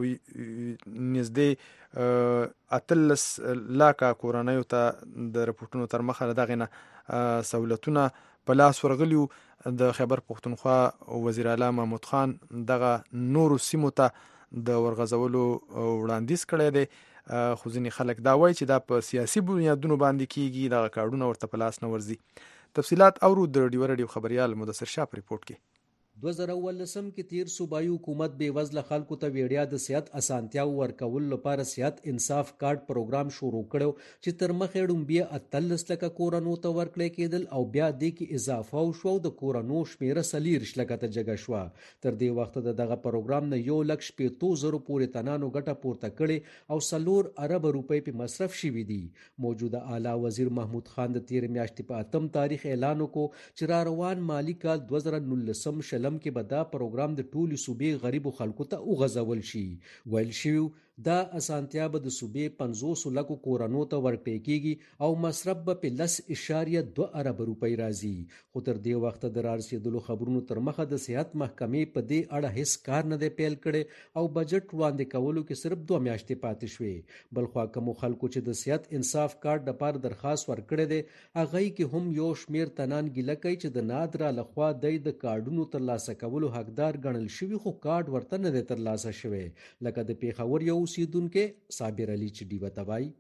نږدې اتلس لاکه کورنیو ته د رپورټونو تر مخه دغه نه سہولتونه په لاس ورغلیو. د خیبر پختونخوا وزیر اعلی محمود خان دغه نورو سیمو ته د ورغزولو وړاندیز کړی دی خو ځینې خلک دا وایي چې دا په سیاسي بنیادونو باندې کیږي دغه کارډونه ورته په لاس نه ورځي. تفصیلات اورو د ریډیو ریډیو خبريال مدثر شاه په ریپورت کې. دوه زره ولسم کې تیر صوبایي حکومت بې وزله خلکو ته ویډیا د صحت اسانتیاو ورکول لپاره صحت انصاف کارت پروګرام شروع کړو چې تر مخې ډومبیا اتلس لکه کورونو ته ورکړل کېدل او بیا د کې اضافه وشو د کورونو شمیره سلیرش لکه ته جګه شو. تر دې وخت دغه پروګرام نه یو لک شپږ زره پورې تنانو ګټه پورته کړي او سلور ارب روپۍ په مصرف شوي دي. موجوده اعلی وزیر محمود خان د تیر میاشتې په اتم تاریخ اعلان وکړ چې را روان مالی کال دوه زره نولسم شل کې به دا پروګرام د ټولو صوبې غریبو خلکو ته وغځول شي. ویل شوی دا اسانتیا به د صوبې پنځوس لکو کورونو ته ورکړل کېږي او مصرف به په لس اشاریه دوه ارب روپۍ راځي. خو تر دې وخته د رارسېدلو خبرونو تر مخه د صحت محکمې په دې اړه هیڅ کار نه دی پیل کړی او بجټ وړاندې کولو کې صرف دوه میاشتې پاتې شوې. بل خو کوم خلکو چې د صحت انصاف کارت لپاره درخواست ورکړی دی هغه کې هم یو شمیر تنان ګیله کوي چې د نادرا لخوا د کارډونو ترلاسه کولو حقدار ګڼل شوی خو کارت ورته نه دی ترلاسه شوی. لکه د پیښور یو اوسیدونکو صابر علي چې دی وتاوي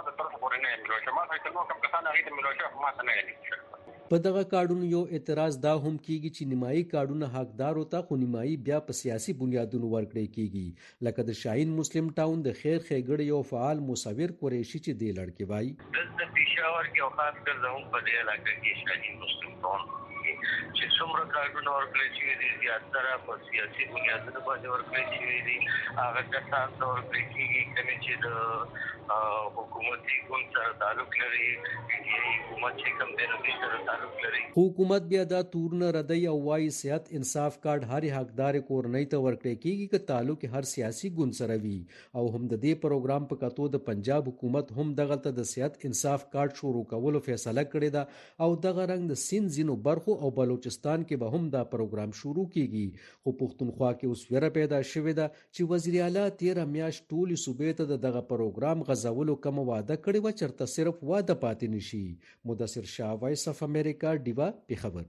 په دغه کارډونو یو اعتراض دا هم کیږي چې نیمایي کارډونه حقدار وتا خو نیمایي بیا په سیاسي بنیادونو ورکړل کیږي. لکه د شاهین مسلم ټاون د خیر خېګړ یو فعال مصور قریشي چې دی لړکی وای د پېښور کې او خاص کر زموږ په دې علاقې کې شاهین مسلم ټاون چې څومره کارونه ورکړل شوي دي زیاتره په سیاسي بنیادونو باندې ورکړل شوي دي. هغه کسان ته ورکړل کېږي کومې چې د حکومتي ګوند سره تعلق لري حکومت چې کوم دی نو سره تعلق لري. حکومت بیا دا تورونه ردی او وايي صحت انصاف کارت هر حقدار کورنۍ ته ورکړل کېږي که تعلق هر سیاسي ګوند سره وي. او هم د دې پروګرام په کتو د پنجاب حکومت هم دغه ته د صحت انصاف کارت شروع کولو فیصله کړې ده او دغه رنګ د سین زینو برخو او او بلوچستان کې به هم دا پروګرام شروع کیږي. خو پښتونخوا کې اوس ویره پیدا شوې ده چې وزیر اعلی تیره میاشت ټولې صوبې ته دغه پروګرام غځولو کوم وعده کړې وه چېرته صرف واده پاتې نشي. مدثر شاه، وایس اف امریکا، ډیوا، پېښور.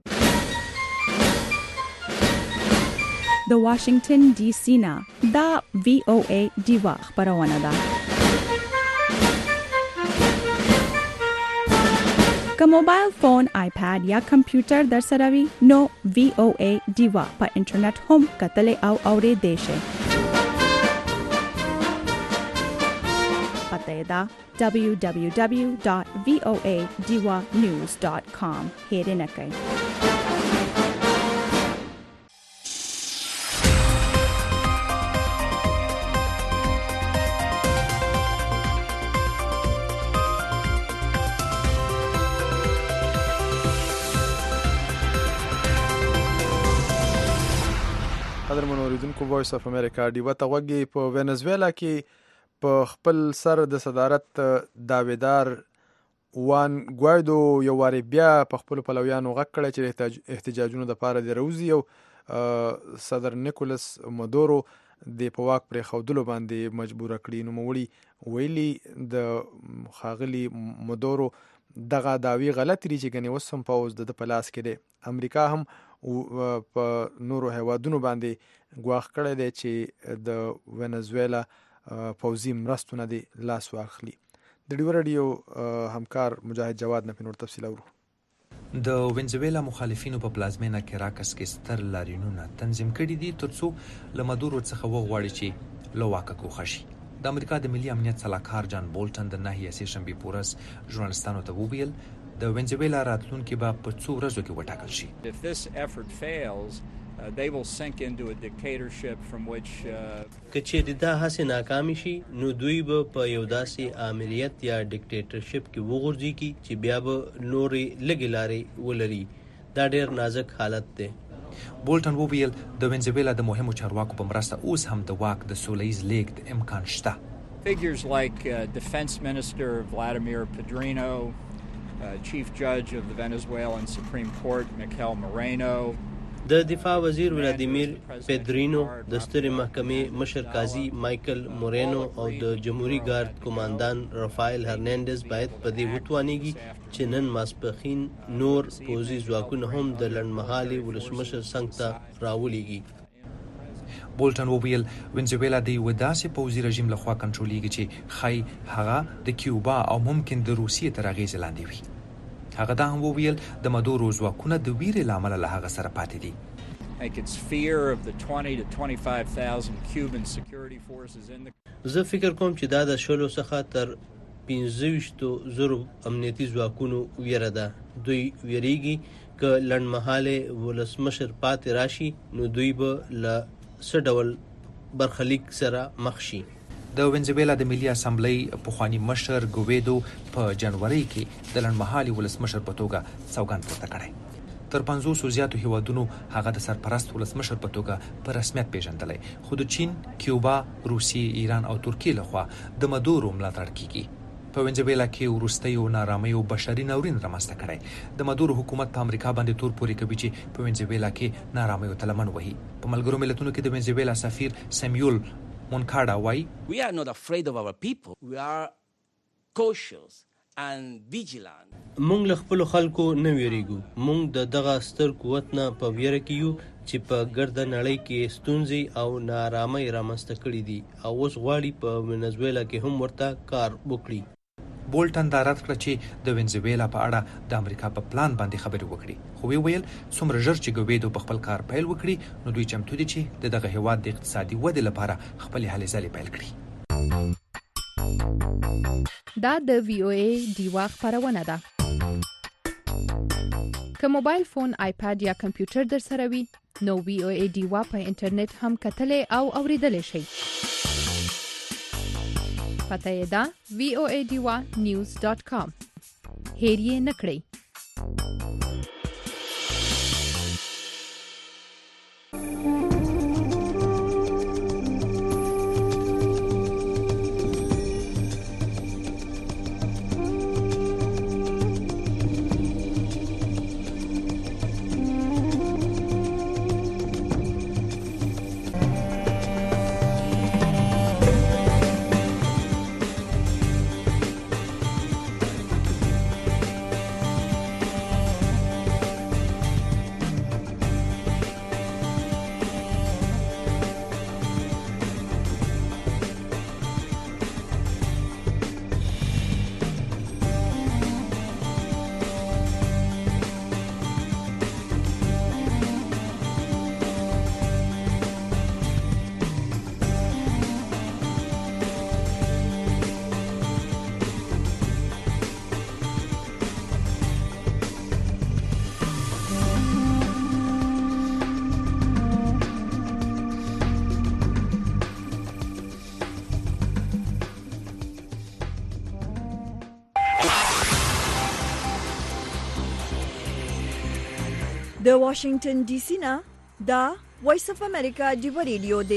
د واشنگټن ډي سي نه دا وی او ای ډیوا خبرونه ده. که موبایل فون، آیپاد یا کمپیوټر در سره وي نو وی او ای ډیوا په انټرنیټ هم کتلی او اورېدی شئ. پته یې ده دبلیو دبلیو دبلیو ډاټ وی او ای ډیوا نیوز ډاټ کام. هیرې نه کوئ. قدرمن اوریدونکو، وایس اف امریکا ډیوا ته غوږی. په وینزویلا کې په خپل سر د صدارت دعویدار وان ګوایدو یو واري بیا په خپل پلویانو غږ کړی چې احتجاجونو د پاره دی روزي او صدر نیکولس مادورو د په واک پرې خودلو باندې مجبور کړی. نو موړي ویلي د خاغلی مادورو دغه داوی غلط لري چې غني وسم پاوز د پلاس کې دی. امریکا هم په نورو هیوادونو باندې ګواښ کړی دی چې د وینزویلا پوځي مرستونه دی لاس واخلي. د ډیو رادیو همکار مجاهد جواد نه پنور تفصیل اورو. د وینزویلا مخالفینو په پلازمینه کراکس کې ستر لاریونونه تنظیم کړي دي ترڅو له مادورو څخه وغواړي چې له واکه کوخه شي. د امریکا د ملي امنیت سلاکار جان بولټن د ناحیې سې شنبې پورس ژورنالستانو ته وویل د وینزویلا راتلونکي به په څو ورځو کې وټاکل شي. If this effort fails, uh, they will sink into a dictatorship from which که چېرې دا هڅې ناکامې شي نو دوی به په یو داسې آمریت یا ډیکټیټرشپ کې وغورځېږي چې بیا به نورې لږې لارې ولري. دا ډېر نازک حالت دی. بولټن وویل د وینزویلا د مهمو چارواکو په مرسته اوس هم د واک د سولیز لیږد امکان شته. Figures like uh, Defense Minister Vladimir Pedrino, Uh, Chief Judge of the Venezuelan Supreme Court Mikel Moreno, د دفاع وزیر ولادیمیر پیدرینو، د سترې محکمې مشر قاضي مایکل مورینو او د جمهوریت ګارد قوماندان رافایل هرناندز باید په دې وتوانیږي چې نن ماسپښین نور پوځي ځواکونه هم د لنډمهالې ولسمشر څنګ ته راولېږي. بولټن وویل وینزویلا د یو داسې پوځي رژیم لخوا کنټرولېږي چې ښایي هغه د کیوبا او ممکن د روسیې تر اغېزې لاندې وي. هغه دا هم وویل د مادورو ځواکونه د ویرې له امله له هغه سره پاتې دي. زه فکر کوم چې دا د شلو څخه تر پنځه ویشتو زرو امنیتي ځواکونو ویره ده. دوی ویریږي که لنډمهالې ولسمشر پاتې راشي نو دوی به له څه ډول برخلیک سره مخ شي. د وینزویلا د ملي اسامبلی پخوانی مشر ګویدو په جنوري کې د لنډمهالي ولسمشر په توګه سوګند پورته کړی. تر پنځوسو زیاتو هیوادونو هغه د سرپرست ولسمشر په توګه په رسمیت پیژندلی، خو د چین، کیوبا، روسیې، ایران او ترکیې لخوا د مادورو ملاتړ کیږي. په وینزویلا کې وروستیو نارامیو بشري ناورین رامنځته کړی. د مادورو حکومت په امریکا باندې تور پورې کوي چې په وینزویلا کې نارامیو ته لمن وهي. په ملګرو ملتونو کې د وینزویلا سفیر سیمیول مونکاډا وایي We are not afraid of our people. We are cautious and vigilant. مونږ له خپل خلکو نه ویریږو. مونږ د دغه ستر قوت نه په ویره کې یو چې په ګرده نړۍ کې ستونزې او نارامۍ رامنځته کړي دي او اوس غواړي په وینزویلا کې هم ورته کار وکړي. بولټن دا رد کړه چې د وینزویلا په اړه د امریکا په پلان باندې خبرې وکړي، خو وی ویل څومره ژر چې ګویدو په خپل کار پیل وکړي نو دوی چمتو دي چې د دغه هیواد د اقتصادي ودې لپاره خپلې هلې ځلې پیل کړي. دا د وی او ای ډیوا خبرونه ده. که موبایل فون، آیپاد یا کمپیوټر در سره وي نو وی او ای ډیوا په انټرنیټ هم کتلی او اوریدلی شئ. پته یې ده وی او ای ډیوا نیوز ډاټ کام. هیر یې نه کړئ. د واشنگټن ډي سي نه دا وایس اف امریکا دی ریډیو دی